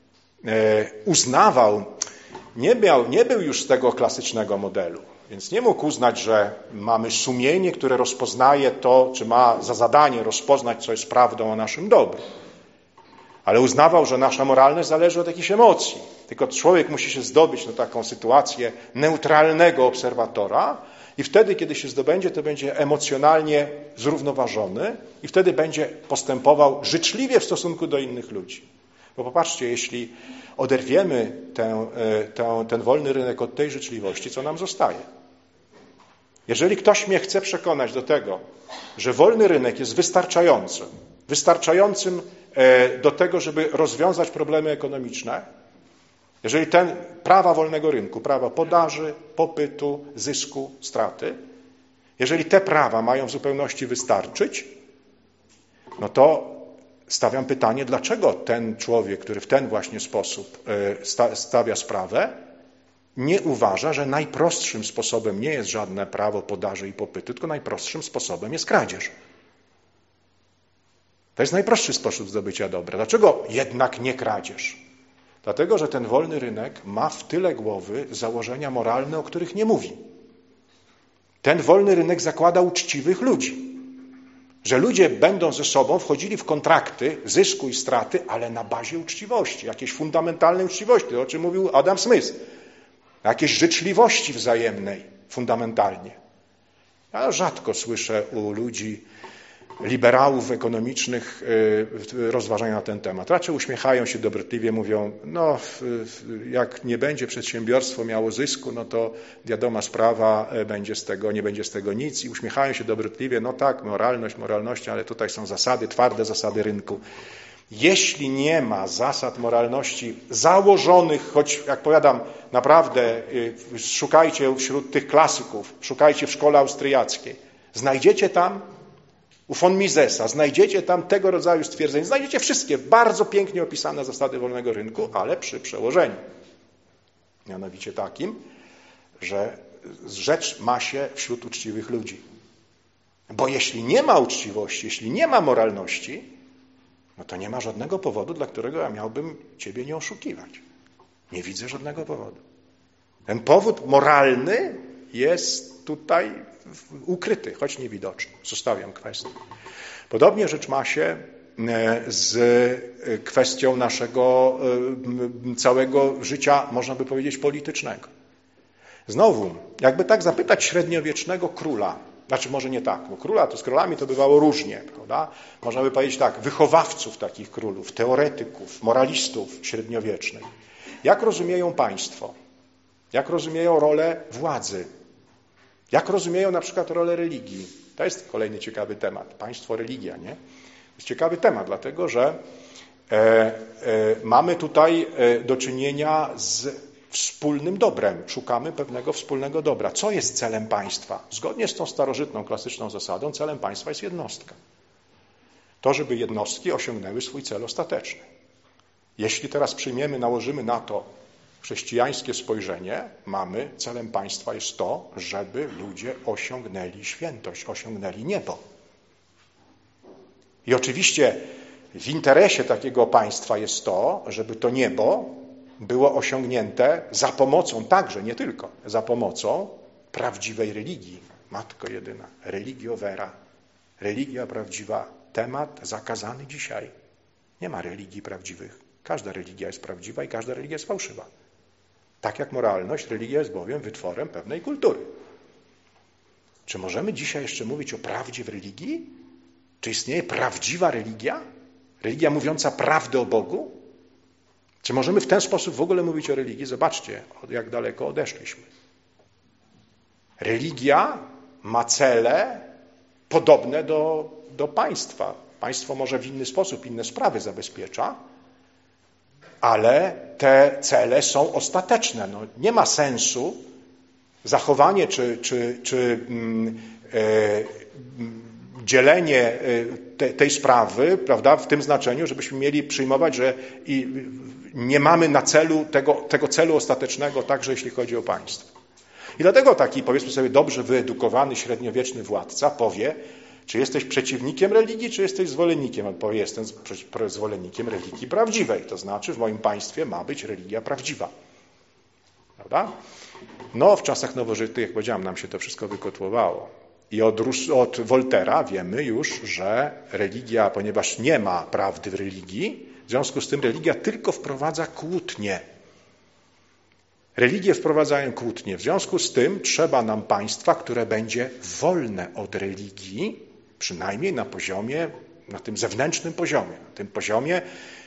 uznawał, nie, miał, nie był już z tego klasycznego modelu, więc nie mógł uznać, że mamy sumienie, które rozpoznaje to, czy ma za zadanie rozpoznać, co jest prawdą o naszym dobru. Ale uznawał, że nasza moralność zależy od jakichś emocji. Tylko człowiek musi się zdobyć na taką sytuację neutralnego obserwatora i wtedy, kiedy się zdobędzie, to będzie emocjonalnie zrównoważony i wtedy będzie postępował życzliwie w stosunku do innych ludzi. Bo popatrzcie, jeśli oderwiemy tę, tę, ten wolny rynek od tej życzliwości, co nam zostaje? Jeżeli ktoś mnie chce przekonać do tego, że wolny rynek jest wystarczający, wystarczającym do tego, żeby rozwiązać problemy ekonomiczne, jeżeli ten prawa wolnego rynku, prawa podaży, popytu, zysku, straty, jeżeli te prawa mają w zupełności wystarczyć, no to stawiam pytanie, dlaczego ten człowiek, który w ten właśnie sposób stawia sprawę, nie uważa, że najprostszym sposobem nie jest żadne prawo podaży i popytu, tylko najprostszym sposobem jest kradzież. To jest najprostszy sposób zdobycia dobra. Dlaczego jednak nie kradzież? Dlatego, że ten wolny rynek ma w tyle głowy założenia moralne, o których nie mówi. Ten wolny rynek zakłada uczciwych ludzi. Że ludzie będą ze sobą wchodzili w kontrakty zysku i straty, ale na bazie uczciwości, jakiejś fundamentalnej uczciwości, o czym mówił Adam Smith. Jakiejś życzliwości wzajemnej, fundamentalnie. Ja rzadko słyszę u ludzi, liberałów ekonomicznych rozważania na ten temat. Raczej uśmiechają się dobrotliwie, mówią, no jak nie będzie przedsiębiorstwo miało zysku, no to wiadoma sprawa, będzie z tego, nie będzie z tego nic i uśmiechają się dobrotliwie, no tak, moralność, moralnością, ale tutaj są zasady, twarde zasady rynku. Jeśli nie ma zasad moralności założonych, choć jak powiadam, naprawdę szukajcie wśród tych klasyków, szukajcie w szkole austriackiej, znajdziecie tam u von Misesa, znajdziecie tam tego rodzaju stwierdzenia, znajdziecie wszystkie bardzo pięknie opisane zasady wolnego rynku, ale przy przełożeniu. Mianowicie takim, że rzecz ma się wśród uczciwych ludzi. Bo jeśli nie ma uczciwości, jeśli nie ma moralności, no to nie ma żadnego powodu, dla którego ja miałbym ciebie nie oszukiwać. Nie widzę żadnego powodu. Ten powód moralny jest tutaj ukryty, choć niewidoczny. Zostawiam kwestię. Podobnie rzecz ma się z kwestią naszego całego życia, można by powiedzieć, politycznego. Znowu, jakby tak zapytać średniowiecznego króla, znaczy może nie tak, bo króla to z królami to bywało różnie, prawda? Można by powiedzieć tak, wychowawców takich królów, teoretyków, moralistów średniowiecznych. Jak rozumieją państwo? Jak rozumieją rolę władzy? Jak rozumieją na przykład rolę religii? To jest kolejny ciekawy temat. Państwo, religia, nie? To jest ciekawy temat, dlatego że e, e, mamy tutaj e, do czynienia z wspólnym dobrem. Szukamy pewnego wspólnego dobra. Co jest celem państwa? Zgodnie z tą starożytną, klasyczną zasadą, celem państwa jest jednostka. To, żeby jednostki osiągnęły swój cel ostateczny. Jeśli teraz przyjmiemy, nałożymy na to chrześcijańskie spojrzenie, mamy, celem państwa jest to, żeby ludzie osiągnęli świętość, osiągnęli niebo. I oczywiście w interesie takiego państwa jest to, żeby to niebo było osiągnięte za pomocą, także, nie tylko, za pomocą prawdziwej religii. Matko jedyna, religio vera, religia prawdziwa, temat zakazany dzisiaj. Nie ma religii prawdziwych. Każda religia jest prawdziwa i każda religia jest fałszywa. Tak jak moralność, religia jest bowiem wytworem pewnej kultury. Czy możemy dzisiaj jeszcze mówić o prawdzie w religii? Czy istnieje prawdziwa religia? Religia mówiąca prawdę o Bogu? Czy możemy w ten sposób w ogóle mówić o religii? Zobaczcie, jak daleko odeszliśmy. Religia ma cele podobne do, do państwa. Państwo może w inny sposób, inne sprawy zabezpiecza, ale te cele są ostateczne. No, nie ma sensu zachowanie czy, czy, czy mm, e, dzielenie te, tej sprawy, prawda, w tym znaczeniu, żebyśmy mieli przyjmować, że i nie mamy na celu tego, tego celu ostatecznego także jeśli chodzi o państwo. I dlatego taki, powiedzmy sobie, dobrze wyedukowany średniowieczny władca powie, czy jesteś przeciwnikiem religii, czy jesteś zwolennikiem? On powie, jestem zwolennikiem religii prawdziwej. To znaczy w moim państwie ma być religia prawdziwa. Prawda? No w czasach nowożytnych, jak powiedziałem, nam się to wszystko wykotłowało. I od, od Woltera wiemy już, że religia, ponieważ nie ma prawdy w religii, w związku z tym religia tylko wprowadza kłótnie. Religie wprowadzają kłótnie. W związku z tym trzeba nam państwa, które będzie wolne od religii, przynajmniej na poziomie, na tym zewnętrznym poziomie, na tym poziomie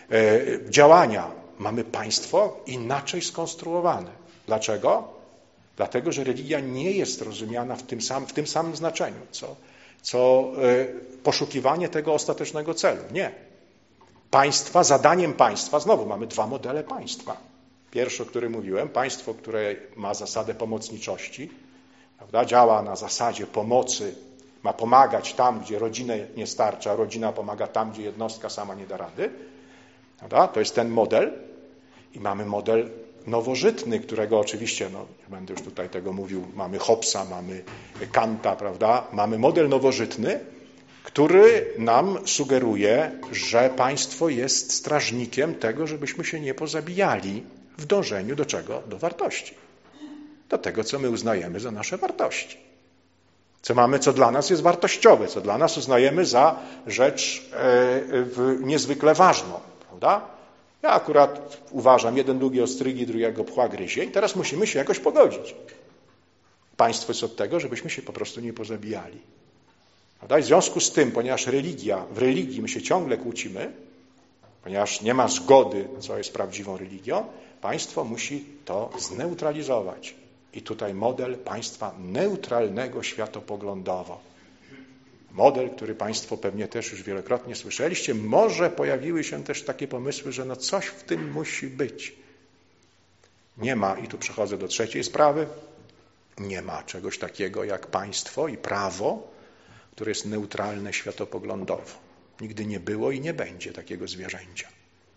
działania. Mamy państwo inaczej skonstruowane. Dlaczego? Dlatego, że religia nie jest rozumiana w tym, sam, w tym samym znaczeniu, co, co poszukiwanie tego ostatecznego celu. Nie. Państwa, zadaniem państwa, znowu mamy dwa modele państwa. Pierwsze, o którym mówiłem, państwo, które ma zasadę pomocniczości, prawda? Działa na zasadzie pomocy, ma pomagać tam, gdzie rodzinę nie starcza, a rodzina pomaga tam, gdzie jednostka sama nie da rady. Prawda? To jest ten model. I mamy model nowożytny, którego oczywiście, no nie będę już tutaj tego mówił, mamy Hobbesa, mamy Kanta, prawda? Mamy model nowożytny, który nam sugeruje, że państwo jest strażnikiem tego, żebyśmy się nie pozabijali w dążeniu do czego? Do wartości. Do tego, co my uznajemy za nasze wartości. Co mamy, co dla nas jest wartościowe, co dla nas uznajemy za rzecz e, niezwykle ważną, prawda? Ja akurat uważam, jeden długi ostrygi, drugiego pchła gryzie i teraz musimy się jakoś pogodzić. Państwo jest od tego, żebyśmy się po prostu nie pozabijali. Prawda? I w związku z tym, ponieważ religia, w religii my się ciągle kłócimy, ponieważ nie ma zgody, co jest prawdziwą religią, państwo musi to zneutralizować. I tutaj model państwa neutralnego światopoglądowo. Model, który państwo pewnie też już wielokrotnie słyszeliście. Może pojawiły się też takie pomysły, że no coś w tym musi być. Nie ma, i tu przechodzę do trzeciej sprawy, nie ma czegoś takiego jak państwo i prawo, które jest neutralne światopoglądowo. Nigdy nie było i nie będzie takiego zwierzęcia.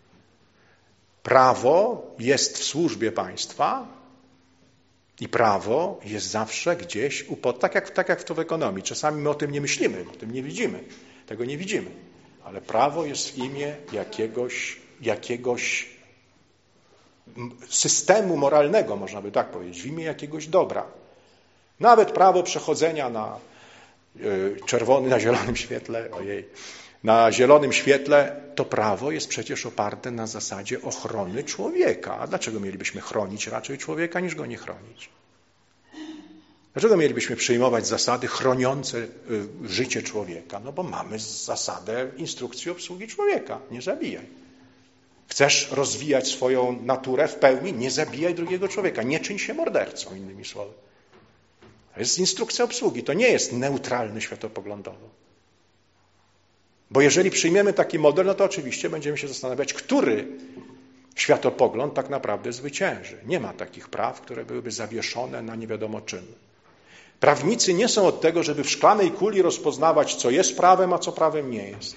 Prawo jest w służbie państwa i prawo jest zawsze gdzieś upod... tak jak, tak jak to w ekonomii. Czasami my o tym nie myślimy, o tym nie widzimy, tego nie widzimy. Ale prawo jest w imię jakiegoś, jakiegoś systemu moralnego, można by tak powiedzieć, w imię jakiegoś dobra. Nawet prawo przechodzenia na czerwony, na zielonym świetle, ojej, na zielonym świetle, to prawo jest przecież oparte na zasadzie ochrony człowieka. A dlaczego mielibyśmy chronić raczej człowieka, niż go nie chronić? Dlaczego mielibyśmy przyjmować zasady chroniące życie człowieka? No bo mamy zasadę instrukcji obsługi człowieka. Nie zabijaj. Chcesz rozwijać swoją naturę w pełni? Nie zabijaj drugiego człowieka. Nie czyń się mordercą, innymi słowy. To jest instrukcja obsługi. To nie jest neutralny światopoglądowo. Bo jeżeli przyjmiemy taki model, no to oczywiście będziemy się zastanawiać, który światopogląd tak naprawdę zwycięży. Nie ma takich praw, które byłyby zawieszone na nie wiadomo czym. Prawnicy nie są od tego, żeby w szklanej kuli rozpoznawać, co jest prawem, a co prawem nie jest.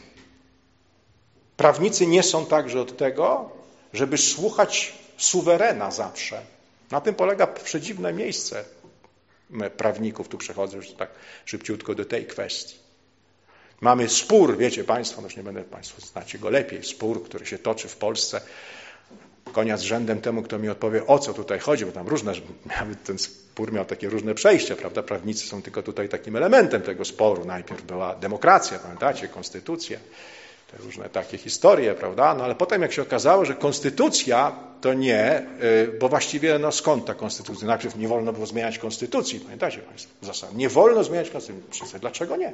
Prawnicy nie są także od tego, żeby słuchać suwerena zawsze. Na tym polega przedziwne miejsce prawników. Tu przechodzę już tak szybciutko do tej kwestii. Mamy spór, wiecie Państwo, no już nie będę Państwo, znacie go lepiej, spór, który się toczy w Polsce. Konia z rzędem temu, kto mi odpowie, o co tutaj chodzi, bo tam różne, ten spór miał takie różne przejścia, prawda? Prawnicy są tylko tutaj takim elementem tego sporu. Najpierw była demokracja, pamiętacie, konstytucja, te różne takie historie, prawda? No ale potem jak się okazało, że konstytucja to nie, bo właściwie no skąd ta konstytucja? Najpierw nie wolno było zmieniać konstytucji, pamiętacie Państwo? Zasady. Nie wolno zmieniać konstytucji. Dlaczego nie?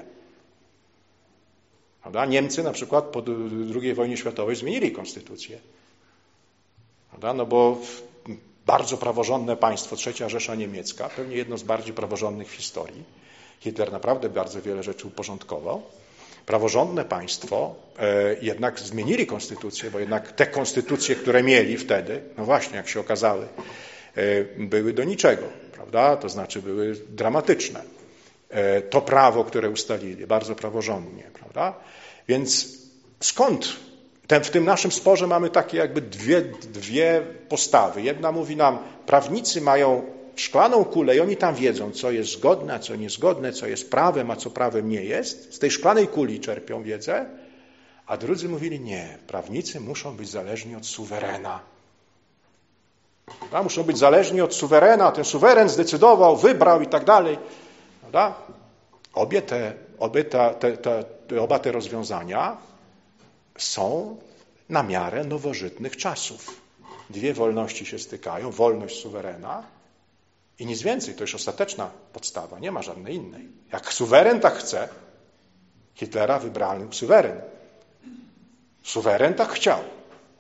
Prawda? Niemcy na przykład po drugiej wojnie światowej zmienili konstytucję. Prawda? No bo bardzo praworządne państwo, trzecia Rzesza Niemiecka, pewnie jedno z bardziej praworządnych w historii. Hitler naprawdę bardzo wiele rzeczy uporządkował. Praworządne państwo e, jednak zmienili konstytucję, bo jednak te konstytucje, które mieli wtedy, no właśnie, jak się okazały, e, były do niczego, prawda? To znaczy były dramatyczne. E, to prawo, które ustalili, bardzo praworządnie, prawda? Więc skąd ten, w tym naszym sporze mamy takie jakby dwie, dwie postawy. Jedna mówi nam, prawnicy mają szklaną kulę i oni tam wiedzą, co jest zgodne, a co niezgodne, co jest prawem, a co prawem nie jest. Z tej szklanej kuli czerpią wiedzę. A drudzy mówili, nie, prawnicy muszą być zależni od suwerena. Prawda? Muszą być zależni od suwerena, ten suweren zdecydował, wybrał i tak dalej. Prawda? Obie te, obie te, te, te, oba te rozwiązania są na miarę nowożytnych czasów. Dwie wolności się stykają, wolność suwerena i nic więcej, to już ostateczna podstawa, nie ma żadnej innej. Jak suweren tak chce, Hitlera wybrał suweren. Suweren tak chciał.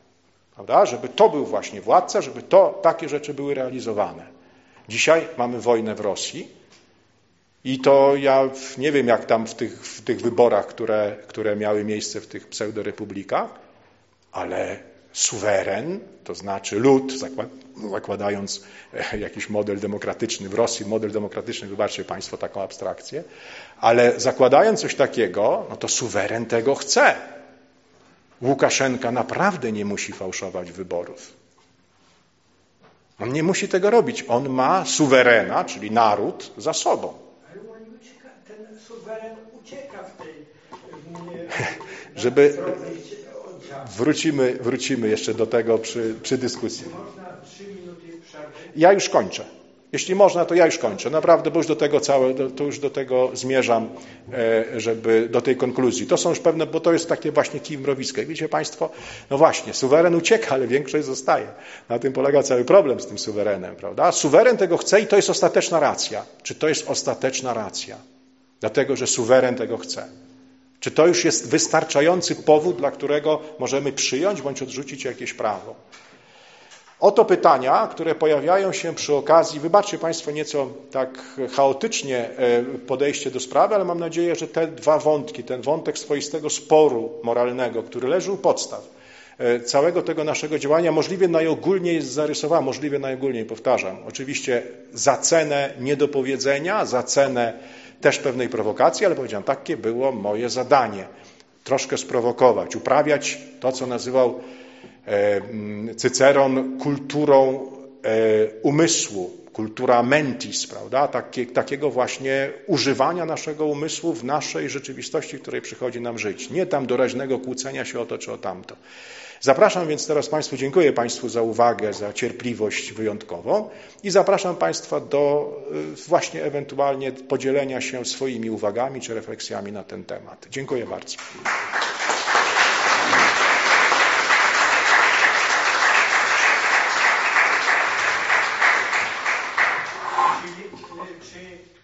Prawda? Żeby to był właśnie władca, żeby to, takie rzeczy były realizowane. Dzisiaj mamy wojnę w Rosji i to ja nie wiem, jak tam w tych, w tych wyborach, które, które miały miejsce w tych pseudorepublikach, ale suweren, to znaczy lud, zakładając jakiś model demokratyczny w Rosji, model demokratyczny, wybaczcie Państwo taką abstrakcję, ale zakładając coś takiego, no to suweren tego chce. Łukaszenka naprawdę nie musi fałszować wyborów. On nie musi tego robić. On ma suwerena, czyli naród, za sobą. Ale on ucieka, ten suweren ucieka w tej... Żeby... Wrócimy, wrócimy jeszcze do tego przy, przy dyskusji. Można trzy minuty przerwy? Ja już kończę. Jeśli można, to ja już kończę. Naprawdę, bo już do tego całe, to już do tego zmierzam, żeby do tej konkluzji. To są już pewne, bo to jest takie właśnie kij mrowiska. I widzicie Państwo, no właśnie, suweren ucieka, ale większość zostaje. Na tym polega cały problem z tym suwerenem, prawda? Suweren tego chce i to jest ostateczna racja. Czy to jest ostateczna racja? Dlatego, że suweren tego chce. Czy to już jest wystarczający powód, dla którego możemy przyjąć bądź odrzucić jakieś prawo? Oto pytania, które pojawiają się przy okazji, wybaczcie Państwo nieco tak chaotycznie podejście do sprawy, ale mam nadzieję, że te dwa wątki, ten wątek swoistego sporu moralnego, który leży u podstaw całego tego naszego działania, możliwie najogólniej jest zarysowany, możliwie najogólniej, powtarzam, oczywiście za cenę niedopowiedzenia, za cenę też pewnej prowokacji, ale powiedziałem, takie było moje zadanie. Troszkę sprowokować, uprawiać to, co nazywał Cyceron kulturą umysłu, kultura mentis, prawda? Takie, takiego właśnie używania naszego umysłu w naszej rzeczywistości, w której przychodzi nam żyć. Nie tam doraźnego kłócenia się o to czy o tamto. Zapraszam więc teraz Państwu, dziękuję Państwu za uwagę, za cierpliwość wyjątkową i zapraszam Państwa do właśnie ewentualnie podzielenia się swoimi uwagami czy refleksjami na ten temat. Dziękuję bardzo. Czy